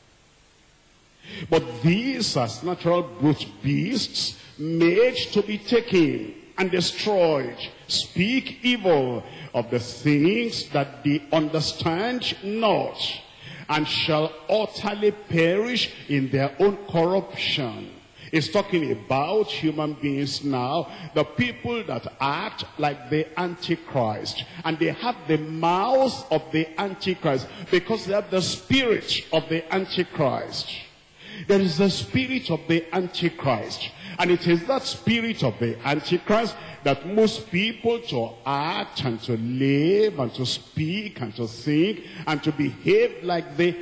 But these are natural brute beasts, made to be taken and destroyed, speak evil of the things that they understand not, and shall utterly perish in their own corruption. It's talking about human beings now, the people that act like the Antichrist. And they have the mouth of the Antichrist because they have the spirit of the Antichrist. There is the spirit of the Antichrist. And it is that spirit of the Antichrist that moves people to act and to live and to speak and to think and to behave like the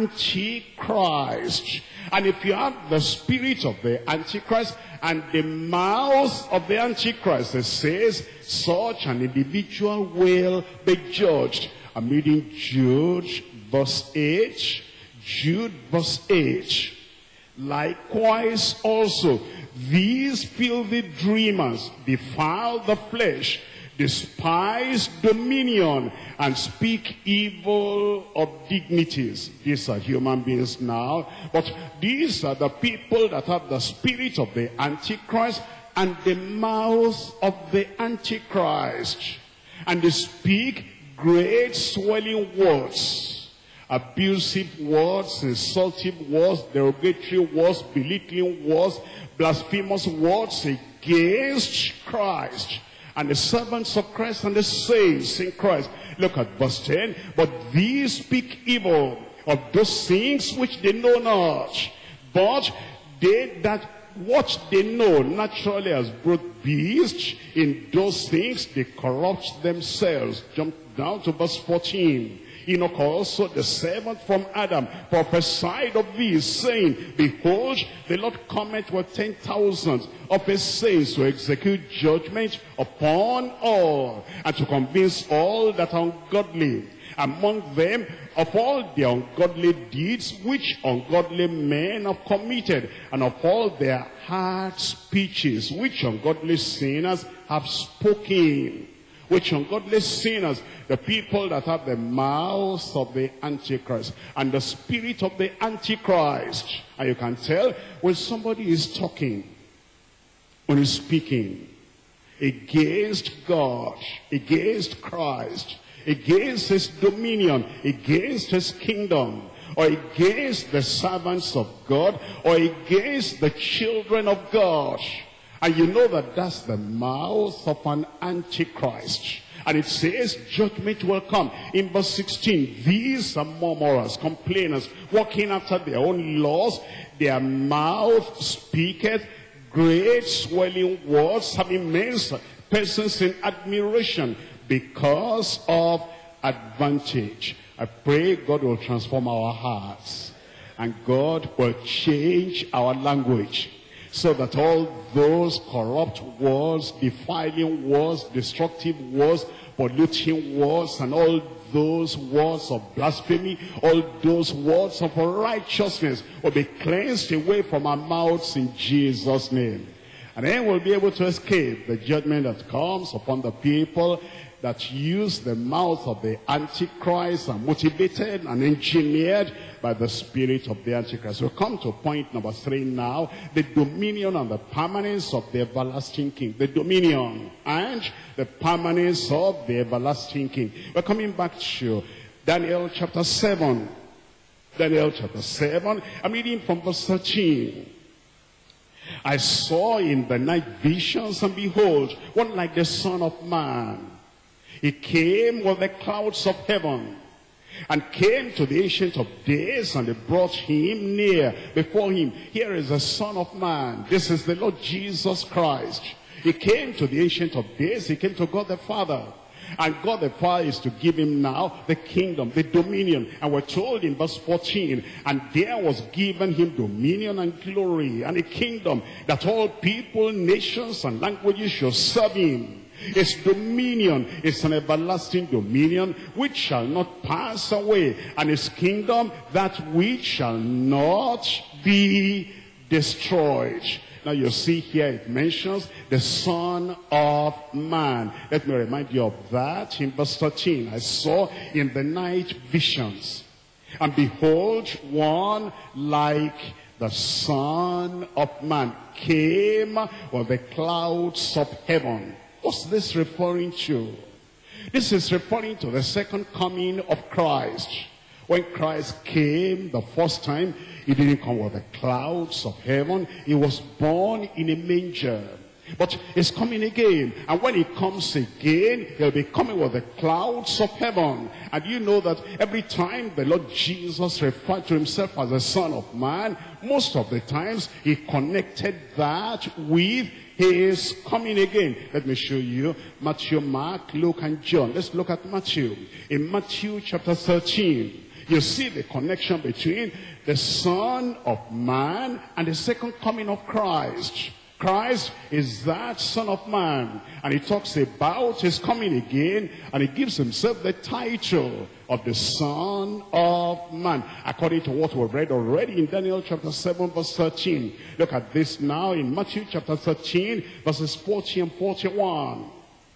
Antichrist. And if you have the spirit of the Antichrist and the mouth of the Antichrist, it says such an individual will be judged. I'm reading Jude verse eight. Jude verse eight. Likewise also, these filthy dreamers defile the flesh, despise dominion, and speak evil of dignities. These are human beings now, but these are the people that have the spirit of the Antichrist and the mouth of the Antichrist. And they speak great swelling words, abusive words, insultive words, derogatory words, belittling words, blasphemous words against Christ and the servants of Christ and the saints in Christ. Look at verse ten. But these speak evil of those things which they know not. But they that what they know naturally as brute beasts, in those things they corrupt themselves. Jump down to verse fourteen. Enoch also, the seventh from Adam, prophesied of these, saying, Behold, the Lord cometh with ten thousands of his saints to execute judgment upon all, and to convince all that are ungodly among them of all their ungodly deeds which ungodly men have committed, and of all their hard speeches which ungodly sinners have spoken. Which ungodly sinners, the people that have the mouth of the Antichrist and the spirit of the Antichrist. And you can tell when somebody is talking, when he's speaking against God, against Christ, against his dominion, against his kingdom, or against the servants of God, or against the children of God. And you know that that's the mouth of an Antichrist. And it says judgment will come. In verse sixteen, these are murmurers, complainers, walking after their own laws. Their mouth speaketh great swelling words, having men's persons in admiration because of advantage. I pray God will transform our hearts. And God will change our language, so that all those corrupt words, defiling words, destructive words, polluting words, and all those words of blasphemy, all those words of righteousness will be cleansed away from our mouths in Jesus' name. And then we'll be able to escape the judgment that comes upon the people that use the mouth of the Antichrist and motivated and engineered by the spirit of the Antichrist. We'll come to point number three now, the dominion and the permanence of the everlasting king. The dominion and the permanence of the everlasting king. We're coming back to Daniel chapter seven. Daniel chapter seven, I'm reading from verse thirteen. I saw in the night visions, and behold, one like the Son of Man. He came with the clouds of heaven, and came to the Ancient of Days, and they brought him near before him. Here is the Son of Man. This is the Lord Jesus Christ. He came to the Ancient of Days. He came to God the Father. And God the Father is to give him now the kingdom, the dominion. And we're told in verse fourteen, and there was given him dominion and glory and a kingdom, that all people, nations, and languages should serve him. His dominion is an everlasting dominion which shall not pass away, and his kingdom that which shall not be destroyed. Now you see here it mentions the Son of Man. Let me remind you of that in verse thirteen. I saw in the night visions, and behold, one like the Son of Man came with the clouds of heaven. What's this referring to? This is referring to the second coming of Christ, When Christ came the first time, he didn't come with the clouds of heaven. He was born in a manger. But he's coming again. And when he comes again, he'll be coming with the clouds of heaven. And you know that every time the Lord Jesus referred to himself as the Son of Man, most of the times he connected that with his coming again. Let me show you Matthew, Mark, Luke, and John. Let's look at Matthew. In Matthew chapter thirteen, you see the connection between the Son of Man and the second coming of Christ. Christ is that Son of Man, and he talks about his coming again, and he gives himself the title of the Son of Man, according to what we've read already in Daniel chapter seven verse thirteen. Look at this now in Matthew chapter thirteen verses forty and forty-one.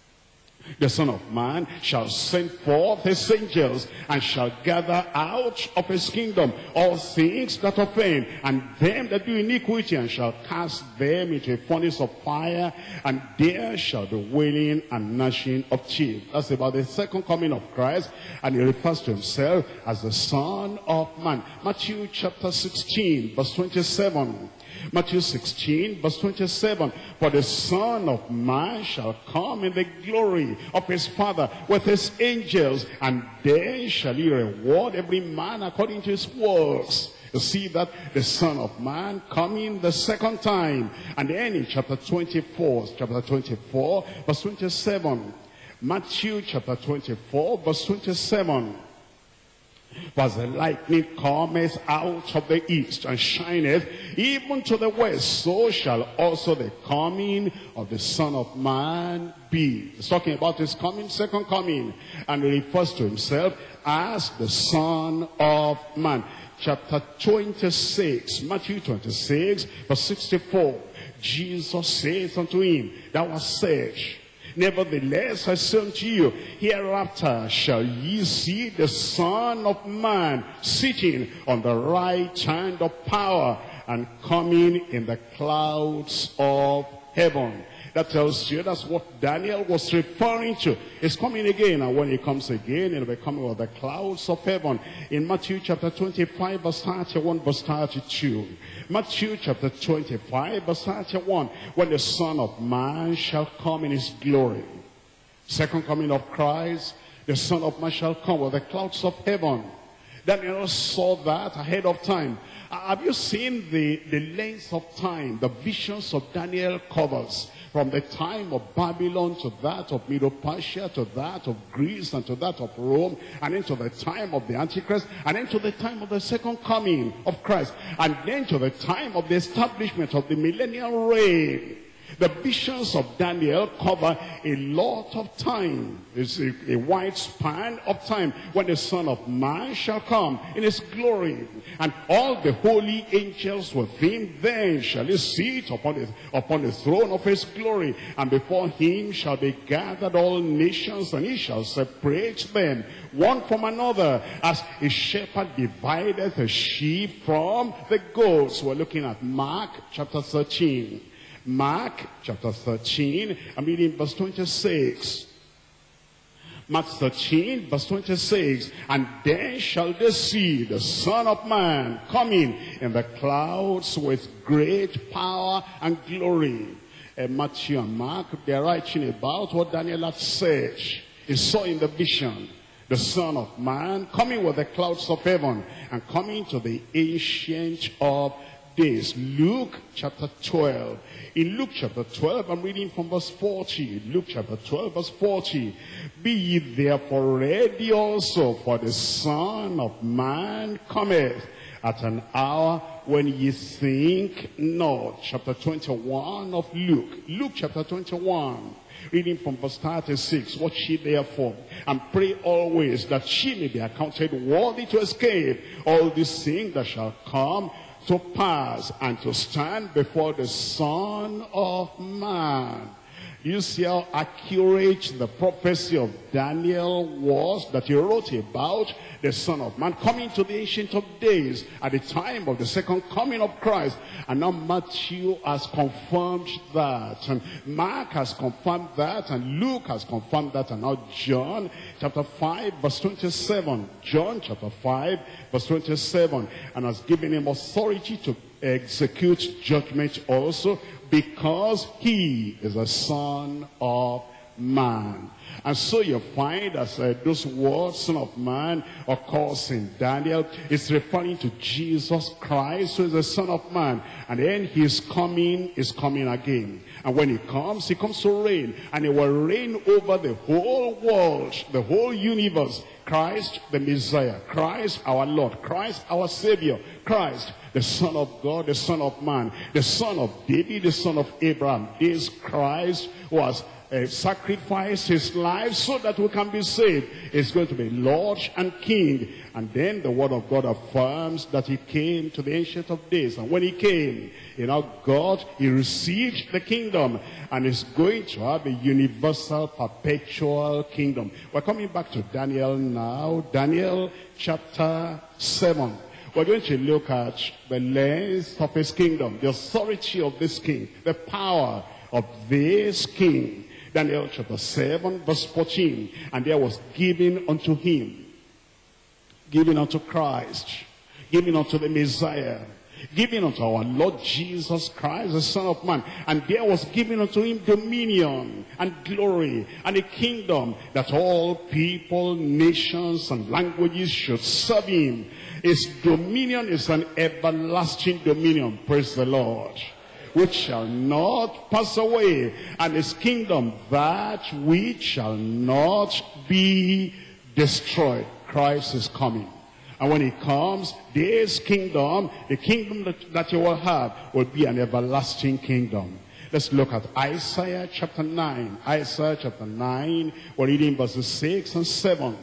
The Son of Man shall send forth his angels, and shall gather out of his kingdom all things that offend, and them that do iniquity, and shall cast them into a furnace of fire, and there shall be wailing and gnashing of teeth. That's about the second coming of Christ, and he refers to himself as the Son of Man. Matthew chapter sixteen verse twenty-seven. Matthew sixteen verse twenty-seven. For the Son of Man shall come in the glory of his Father with his angels, and then shall he reward every man according to his works. You see that the Son of Man coming the second time. And then in chapter twenty-four, chapter twenty-four verse twenty-seven. Matthew chapter twenty-four verse twenty-seven. For as the lightning cometh out of the east and shineth even to the west, so shall also the coming of the Son of Man be. He's talking about his coming, second coming, and he refers to himself as the Son of Man. Chapter twenty-six, Matthew twenty-six verse sixty-four. Jesus says unto him, Thou hast said, Nevertheless, I say unto you, hereafter shall ye see the Son of Man sitting on the right hand of power, and coming in the clouds of heaven. That tells you that's what Daniel was referring to. He's coming again, and when he comes again, he'll be coming with the clouds of heaven. In Matthew chapter twenty-five verse thirty-one verse thirty-two. Matthew chapter twenty-five verse thirty-one. When the Son of Man shall come in his glory. Second coming of Christ, the Son of Man shall come with the clouds of heaven. Daniel saw that ahead of time. Have you seen the, the length of time the visions of Daniel covers? From the time of Babylon to that of Medo-Persia, to that of Greece, and to that of Rome, and into the time of the Antichrist, and into the time of the second coming of Christ, and then to the time of the establishment of the millennial reign. The visions of Daniel cover a lot of time. It's a, a wide span of time when the Son of Man shall come in his glory, and all the holy angels with him. Then shall he sit upon the, upon the throne of his glory, and before him shall be gathered all nations, and he shall separate them one from another, as a shepherd divideth the sheep from the goats. We're looking at Mark chapter thirteen. Mark chapter thirteen, I'm reading verse twenty-six. Mark thirteen verse twenty-six. And then shall they see the Son of Man coming in the clouds with great power and glory. And Matthew and Mark, they're writing about what Daniel had said. He saw in the vision the Son of Man coming with the clouds of heaven, and coming to the Ancient of Days. Luke chapter twelve. In Luke chapter twelve, I'm reading from verse forty. Luke chapter twelve verse forty. Be ye therefore ready also, for the Son of Man cometh at an hour when ye think not. Chapter twenty-one of Luke. Luke chapter twenty-one. Reading from verse thirty-six. Watch ye therefore, and pray always, that ye may be accounted worthy to escape all these things that shall come to pass, and to stand before the Son of Man. You see how accurate the prophecy of Daniel was that he wrote about the Son of Man coming to the Ancient of Days at the time of the second coming of Christ. And now Matthew has confirmed that, and Mark has confirmed that, and Luke has confirmed that, and now John chapter five verse twenty-seven. John chapter five verse twenty-seven, and has given him authority to execute judgment also, because he is a Son of Man. And so you find as uh, those words, Son of Man, occurs in Daniel, it's referring to Jesus Christ, who is the Son of Man. And then his coming is coming again. And when he comes, he comes to reign. And he will reign over the whole world, the whole universe. Christ the Messiah, Christ our Lord, Christ our Savior, Christ the Son of God, the Son of Man, the Son of David, the Son of Abraham. This Christ who has uh, sacrificed his life so that we can be saved is going to be Lord and King. And then the word of God affirms that he came to the Ancient of Days. And when he came, you know, God, he received the kingdom and is going to have a universal, perpetual kingdom. We're coming back to Daniel now. Daniel chapter seven. We're going to look at the length of his kingdom, the authority of this king, the power of this king. Daniel chapter seven verse fourteen. And there was given unto him, given unto Christ, given unto the Messiah, given unto our Lord Jesus Christ, the Son of Man. And there was given unto him dominion and glory and a kingdom, that all people, nations, and languages should serve him. His dominion is an everlasting dominion, praise the Lord, which shall not pass away, and his kingdom that which shall not be destroyed. Christ is coming. And when he comes, this kingdom, the kingdom that, that you will have, will be an everlasting kingdom. Let's look at Isaiah chapter nine. Isaiah chapter nine, we're reading verses six and seven.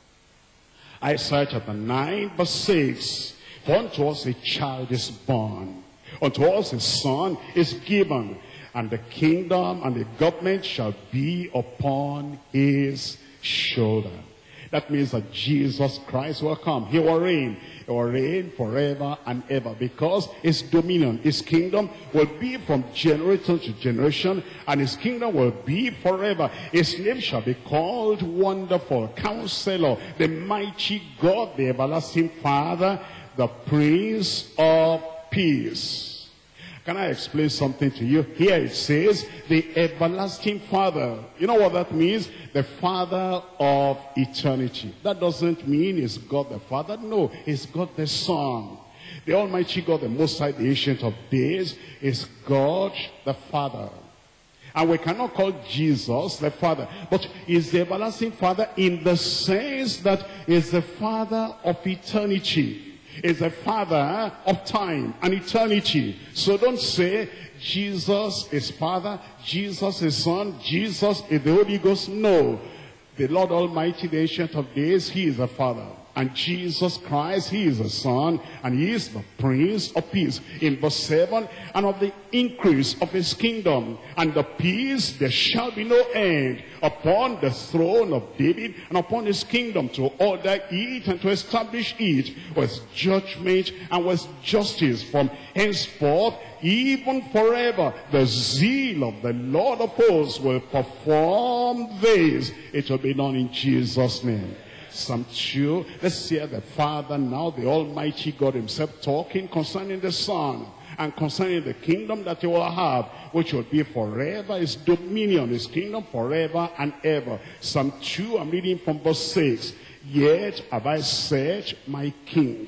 Isaiah chapter nine, verse six. For unto us a child is born, unto us a son is given, and the kingdom and the government shall be upon his shoulder. That means that Jesus Christ will come. He will reign. He will reign forever and ever, because his dominion, his kingdom will be from generation to generation, and his kingdom will be forever. His name shall be called Wonderful, Counselor, the Mighty God, the Everlasting Father, the Prince of Peace. Can I explain something to you? Here it says, the everlasting Father. You know what that means? The Father of eternity. That doesn't mean it's God the Father. No, it's God the Son. The Almighty God, the Most High, the Ancient of Days, is God the Father. And we cannot call Jesus the Father, but he's the everlasting Father in the sense that he's the Father of eternity. Is the Father of time and eternity. So don't say Jesus is Father, Jesus is Son, Jesus is the Holy Ghost. No. The Lord Almighty, the Ancient of Days, he is the Father. And Jesus Christ, he is the Son, and he is the Prince of Peace. In verse seven, and of the increase of his kingdom and the peace there shall be no end upon the throne of David and upon his kingdom, to order it and to establish it with judgment and with justice from henceforth even forever. The zeal of the Lord of hosts will perform this. It will be done in Jesus' name. Psalm two, let's hear the Father now, the Almighty God himself, talking concerning the Son and concerning the kingdom that he will have, which will be forever, his dominion, his kingdom forever and ever. Psalm two, I'm reading from verse six. Yet have I set my King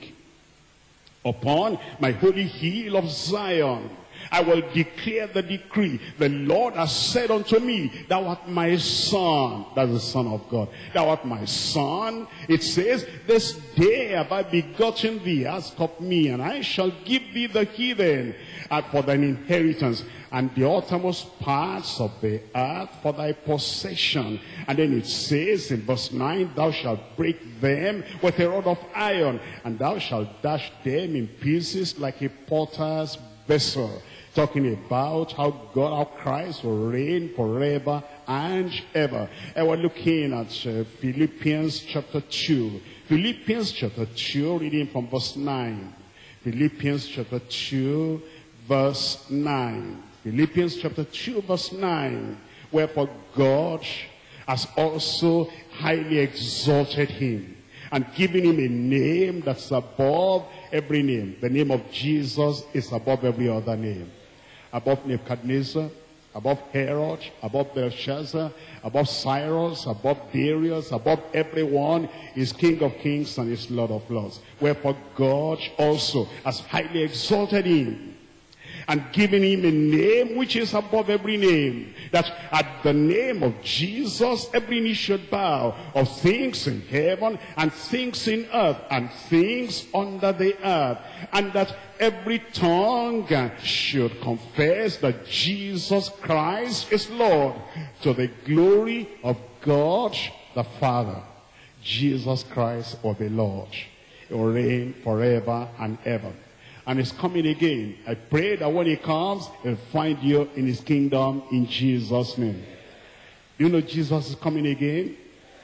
upon my holy hill of Zion. I will declare the decree. The Lord has said unto me, thou art my son. That's the Son of God. Thou art my son. It says, this day have I begotten thee. Ask of me, and I shall give thee the heathen and for thine inheritance, and the uttermost parts of the earth for thy possession. And then it says in verse nine, thou shalt break them with a rod of iron, and thou shalt dash them in pieces like a potter's vessel, talking about how God, how Christ will reign forever and ever. And we're looking at uh, Philippians chapter two. Philippians chapter two, reading from verse nine. Philippians chapter two, verse nine. Philippians chapter two, verse nine. Wherefore God has also highly exalted him and given him a name that's above every name. The name of Jesus is above every other name. Above Nebuchadnezzar, above Herod, above Belshazzar, above Cyrus, above Darius, above everyone, is King of kings and is Lord of lords. Wherefore God also has highly exalted him and given him a name which is above every name, that at the name of Jesus every knee should bow, of things in heaven and things in earth and things under the earth, and that every tongue should confess that Jesus Christ is Lord, to the glory of God the Father. Jesus Christ will be Lord. He will reign forever and ever. And he's coming again. I pray that when he comes, he'll find you in his kingdom in Jesus' name. You know Jesus is coming again?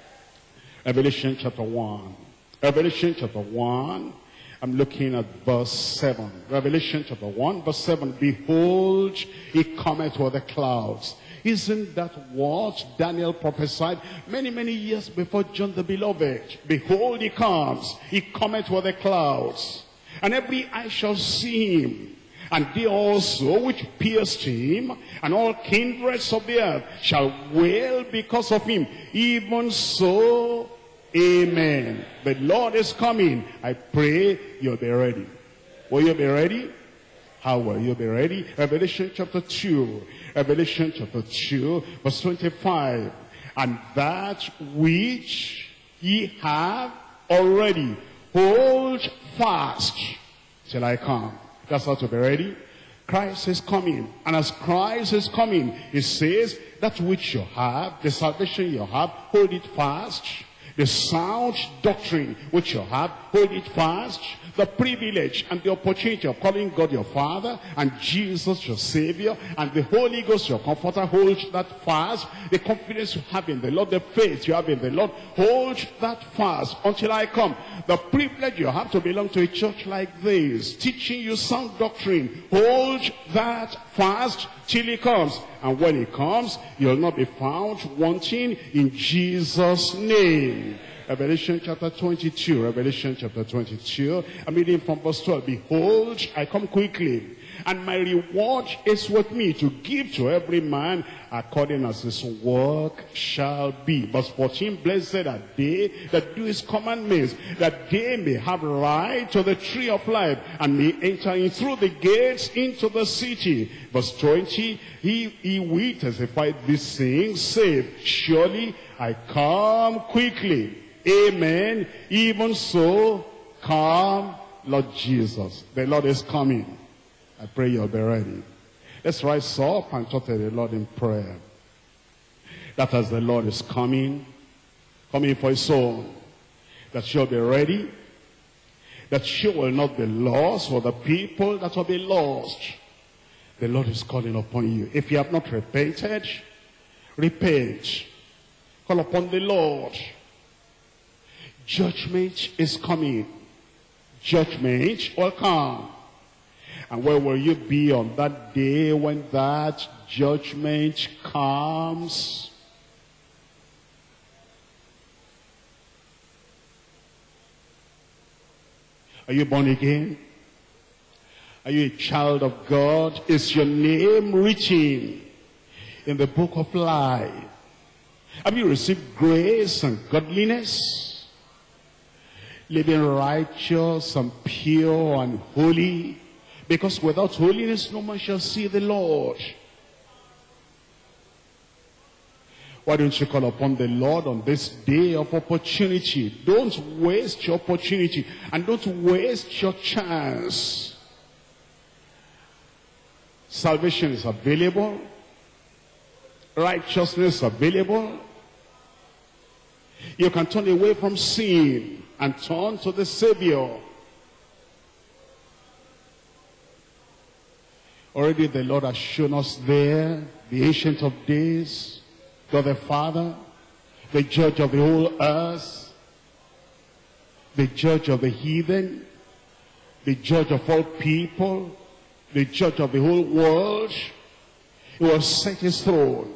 Revelation chapter one. Revelation chapter one. I'm looking at verse seven. Revelation chapter one, verse seven. Behold, he cometh with the clouds. Isn't that what Daniel prophesied many, many years before John the Beloved? Behold, he comes. He cometh with the clouds. And every eye shall see him, and they also which pierced him, and all kindreds of the earth shall wail because of him. Even so, amen. The Lord is coming. I pray you'll be ready. Will you be ready? How will you be ready? Revelation chapter two. Revelation chapter two, verse twenty-five. And that which ye have already, hold fast till I come. That's how to be ready. Christ is coming. And as Christ is coming, he says, that which you have, the salvation you have, hold it fast. The sound doctrine which you have, hold it fast. The privilege and the opportunity of calling God your Father and Jesus your Savior and the Holy Ghost your Comforter, hold that fast. The confidence you have in the Lord, the faith you have in the Lord, hold that fast until I come. The privilege you have to belong to a church like this, teaching you sound doctrine, hold that fast till he comes. And when he comes, you'll not be found wanting in Jesus' name. Revelation chapter twenty-two, Revelation chapter twenty-two, I'm reading from verse twelve. Behold, I come quickly, and my reward is with me, to give to every man according as his work shall be. Verse fourteen, blessed are they that do his commandments, that they may have right to the tree of life, and may enter in through the gates into the city. Verse twenty, he, he will testify these things, saith, surely I come quickly. Amen. Even so, come, Lord Jesus. The Lord is coming. I pray you'll be ready. Let's rise up and talk to the Lord in prayer. That as the Lord is coming, coming for his soul, that you'll be ready, that you will not be lost for the people that will be lost. The Lord is calling upon you. If you have not repented, repent. Call upon the Lord. Judgment is coming. Judgment will come. And where will you be on that day when that judgment comes? Are you born again? Are you a child of God? Is your name written in the book of life? Have you received grace and godliness? Living righteous and pure and holy, because without holiness no man shall see the Lord. Why don't you call upon the Lord on this day of opportunity? Don't waste your opportunity, and don't waste your chance. Salvation is available. Righteousness available. You can turn away from sin and turn to the Savior. Already the Lord has shown us there, the Ancient of Days, God the Father, the Judge of the whole earth, the Judge of the heathen, the Judge of all people, the Judge of the whole world. He will set his throne.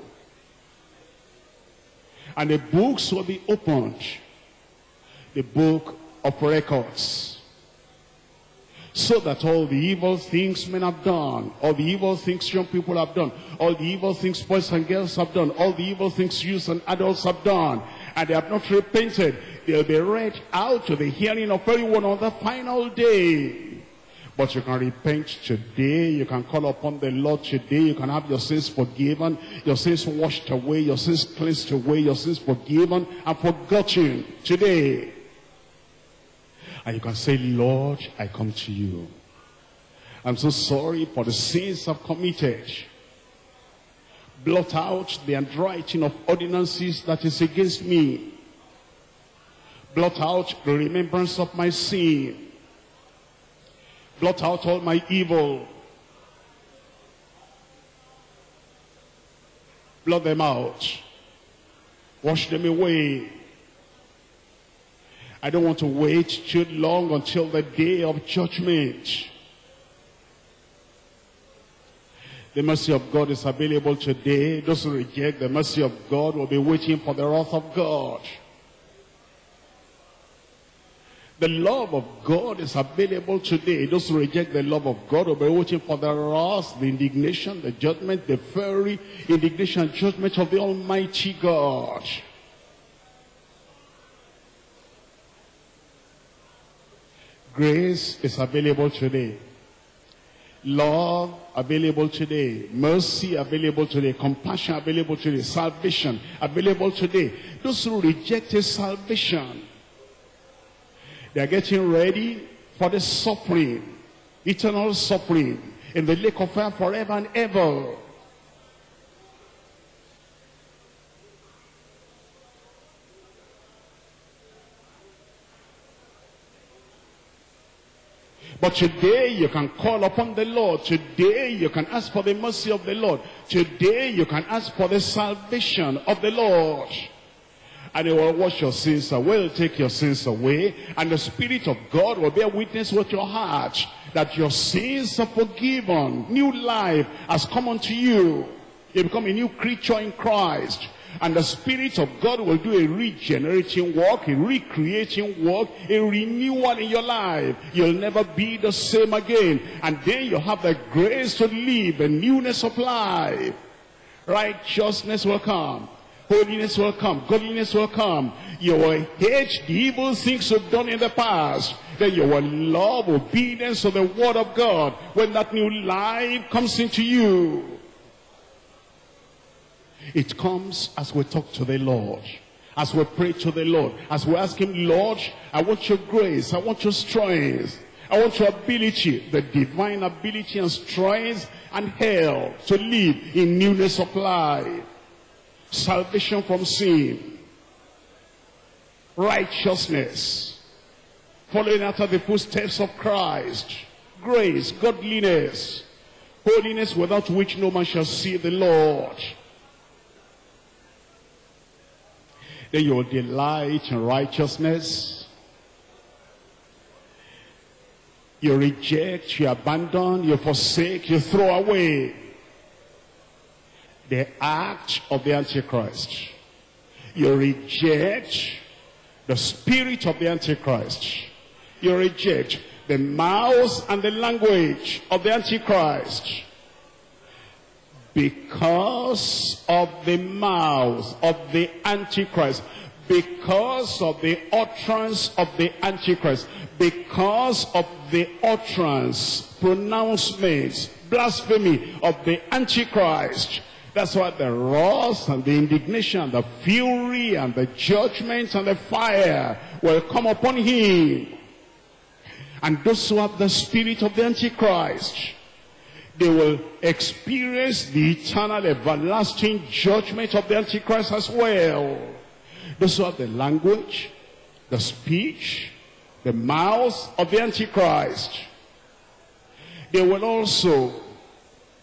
And the books will be opened. The book of records. So that all the evil things men have done, all the evil things young people have done, all the evil things boys and girls have done, all the evil things youth and adults have done, and they have not repented, they'll be read out to the hearing of everyone on the final day. But you can repent today, you can call upon the Lord today, you can have your sins forgiven, your sins washed away, your sins cleansed away, your sins forgiven and forgotten today. And you can say, Lord, I come to you. I'm so sorry for the sins I've committed. Blot out the handwriting of ordinances that is against me. Blot out the remembrance of my sin. Blot out all my evil. Blot them out. Wash them away. I don't want to wait too long until the day of judgment. The mercy of God is available today. Those who reject the mercy of God will be waiting for the wrath of God. The love of God is available today. Those who reject the love of God will be waiting for the wrath, the indignation, the judgment, the fiery indignation and judgment of the Almighty God. Grace is available today. Love available today. Mercy available today. Compassion available today. Salvation available today. Those who reject his salvation, they are getting ready for the suffering, eternal suffering in the lake of fire forever and ever. But today you can call upon the Lord. Today you can ask for the mercy of the Lord. Today you can ask for the salvation of the Lord. And he will wash your sins away, will take your sins away. And the Spirit of God will bear witness with your heart that your sins are forgiven. New life has come unto you. You become a new creature in Christ. And the Spirit of God will do a regenerating work, a recreating work, a renewal in your life. You'll never be the same again. And then you have the grace to live a newness of life. Righteousness will come. Holiness will come. Godliness will come. You will hate the evil things you've done in the past. Then you will love obedience to the Word of God when that new life comes into you. It comes as we talk to the Lord, as we pray to the Lord, as we ask him, Lord, I want your grace, I want your strength, I want your ability, the divine ability and strength and help to live in newness of life, salvation from sin, righteousness, following after the footsteps of Christ, grace, godliness, holiness without which no man shall see the Lord. Then you will delight in righteousness. You reject, you abandon, you forsake, you throw away the act of the Antichrist. You reject the spirit of the Antichrist. You reject the mouth and the language of the Antichrist. Because of the mouth of the Antichrist, because of the utterance of the Antichrist, because of the utterance, pronouncements, blasphemy of the Antichrist. That's why the wrath and the indignation, the fury and the judgment and the fire will come upon him. And those who have the spirit of the Antichrist, they will experience the eternal, everlasting judgment of the Antichrist as well. Those who have the language, the speech, the mouth of the Antichrist, they will also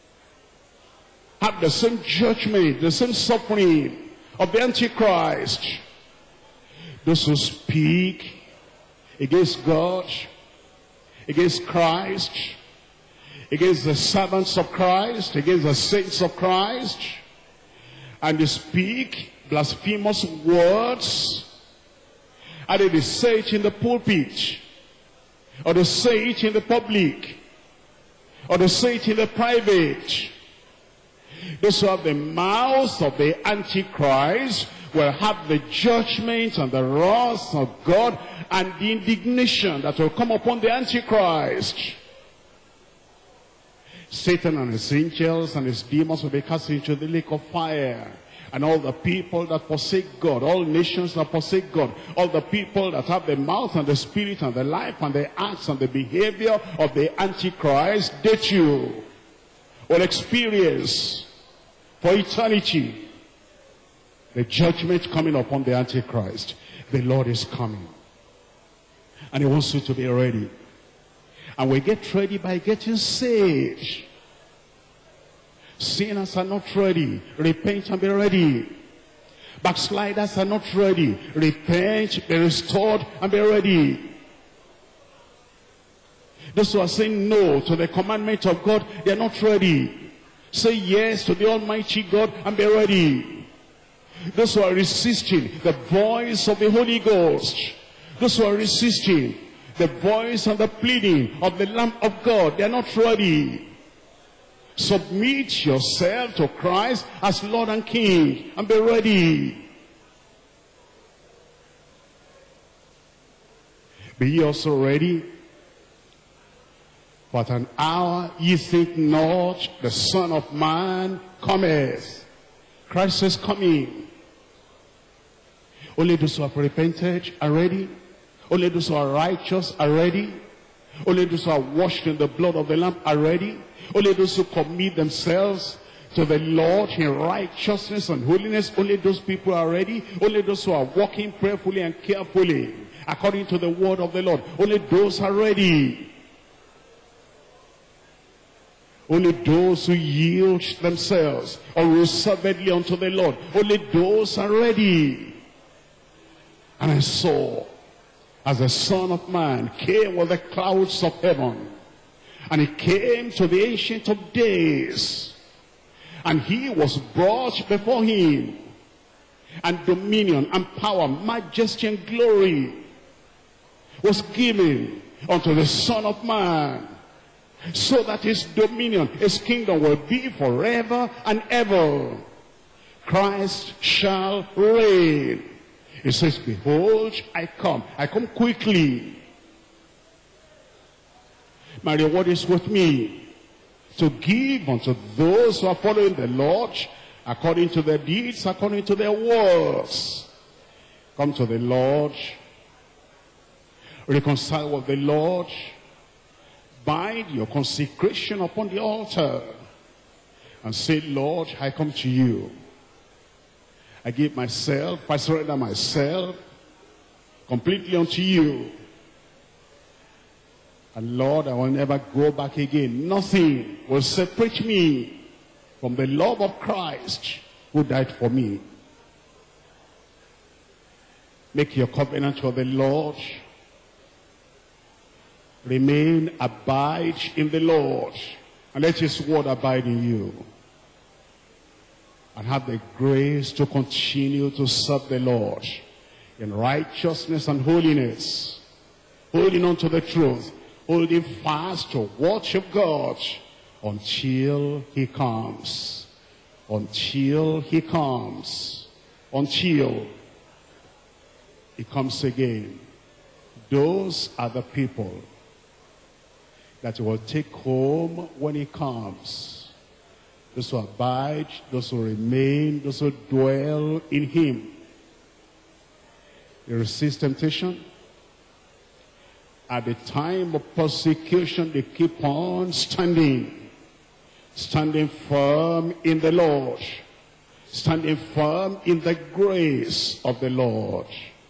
have the same judgment, the same suffering of the Antichrist. Those who speak against God, against Christ, against the servants of Christ, against the saints of Christ, and they speak blasphemous words, and they say it in the pulpit, or they say it in the public, or they say it in the private. Those who have the mouths of the Antichrist will have the judgment and the wrath of God and the indignation that will come upon the Antichrist. Satan and his angels and his demons will be cast into the lake of fire. And all the people that forsake God, all nations that forsake God, all the people that have the mouth and the spirit and the life and the acts and the behavior of the Antichrist, they too will experience for eternity the judgment coming upon the Antichrist. The Lord is coming. And he wants you to be ready. And we get ready by getting saved. Sinners are not ready. Repent and be ready. Backsliders are not ready. Repent, be restored, and be ready. Those who are saying no to the commandment of God, they are not ready. Say yes to the Almighty God and be ready. Those who are resisting the voice of the Holy Ghost, those who are resisting the voice and the pleading of the Lamb of God, they are not ready. Submit yourself to Christ as Lord and King and be ready. Be ye also ready, for at an hour ye think not the Son of Man cometh. Christ is coming. Only those who have repented are ready. Only those who are righteous are ready. Only those who are washed in the blood of the Lamb are ready. Only those who commit themselves to the Lord in righteousness and holiness, only those people are ready. Only those who are walking prayerfully and carefully according to the word of the Lord, only those are ready. Only those who yield themselves unreservedly unto the Lord, only those are ready. And I saw, as the Son of Man came with the clouds of heaven, and he came to the Ancient of Days, and he was brought before him, and dominion and power, majesty and glory was given unto the Son of Man, so that his dominion, his kingdom will be forever and ever. Christ shall reign. He says, behold, I come. I come quickly. My reward is with me, to give unto those who are following the Lord, according to their deeds, according to their words. Come to the Lord, reconcile with the Lord, bind your consecration upon the altar, and say, Lord, I come to you. I give myself, I surrender myself completely unto you. And Lord, I will never go back again. Nothing will separate me from the love of Christ who died for me. Make your covenant with the Lord. Remain, abide in the Lord, and let his word abide in you. And have the grace to continue to serve the Lord in righteousness and holiness, holding on to the truth, holding fast to watch of God until he comes. Until he comes. Until he comes again. Those are the people that he will take home when he comes. Those who abide, those who remain, those who dwell in him. They resist temptation. At the time of persecution, they keep on standing. Standing firm in the Lord. Standing firm in the grace of the Lord.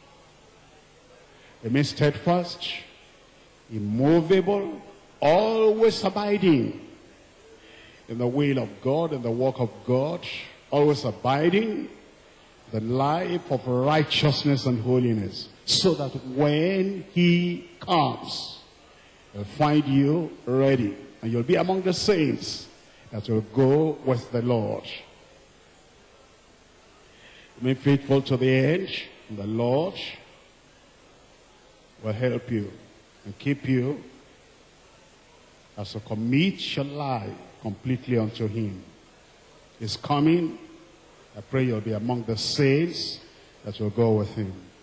Remain steadfast, immovable, always abiding in the will of God, in the work of God, always abiding the life of righteousness and holiness, so that when he comes, he'll find you ready, and you'll be among the saints that will go with the Lord. Remain faithful to the end, and the Lord will help you and keep you as you commit your life completely unto him. He's coming. I pray you'll be among the saints that will go with him.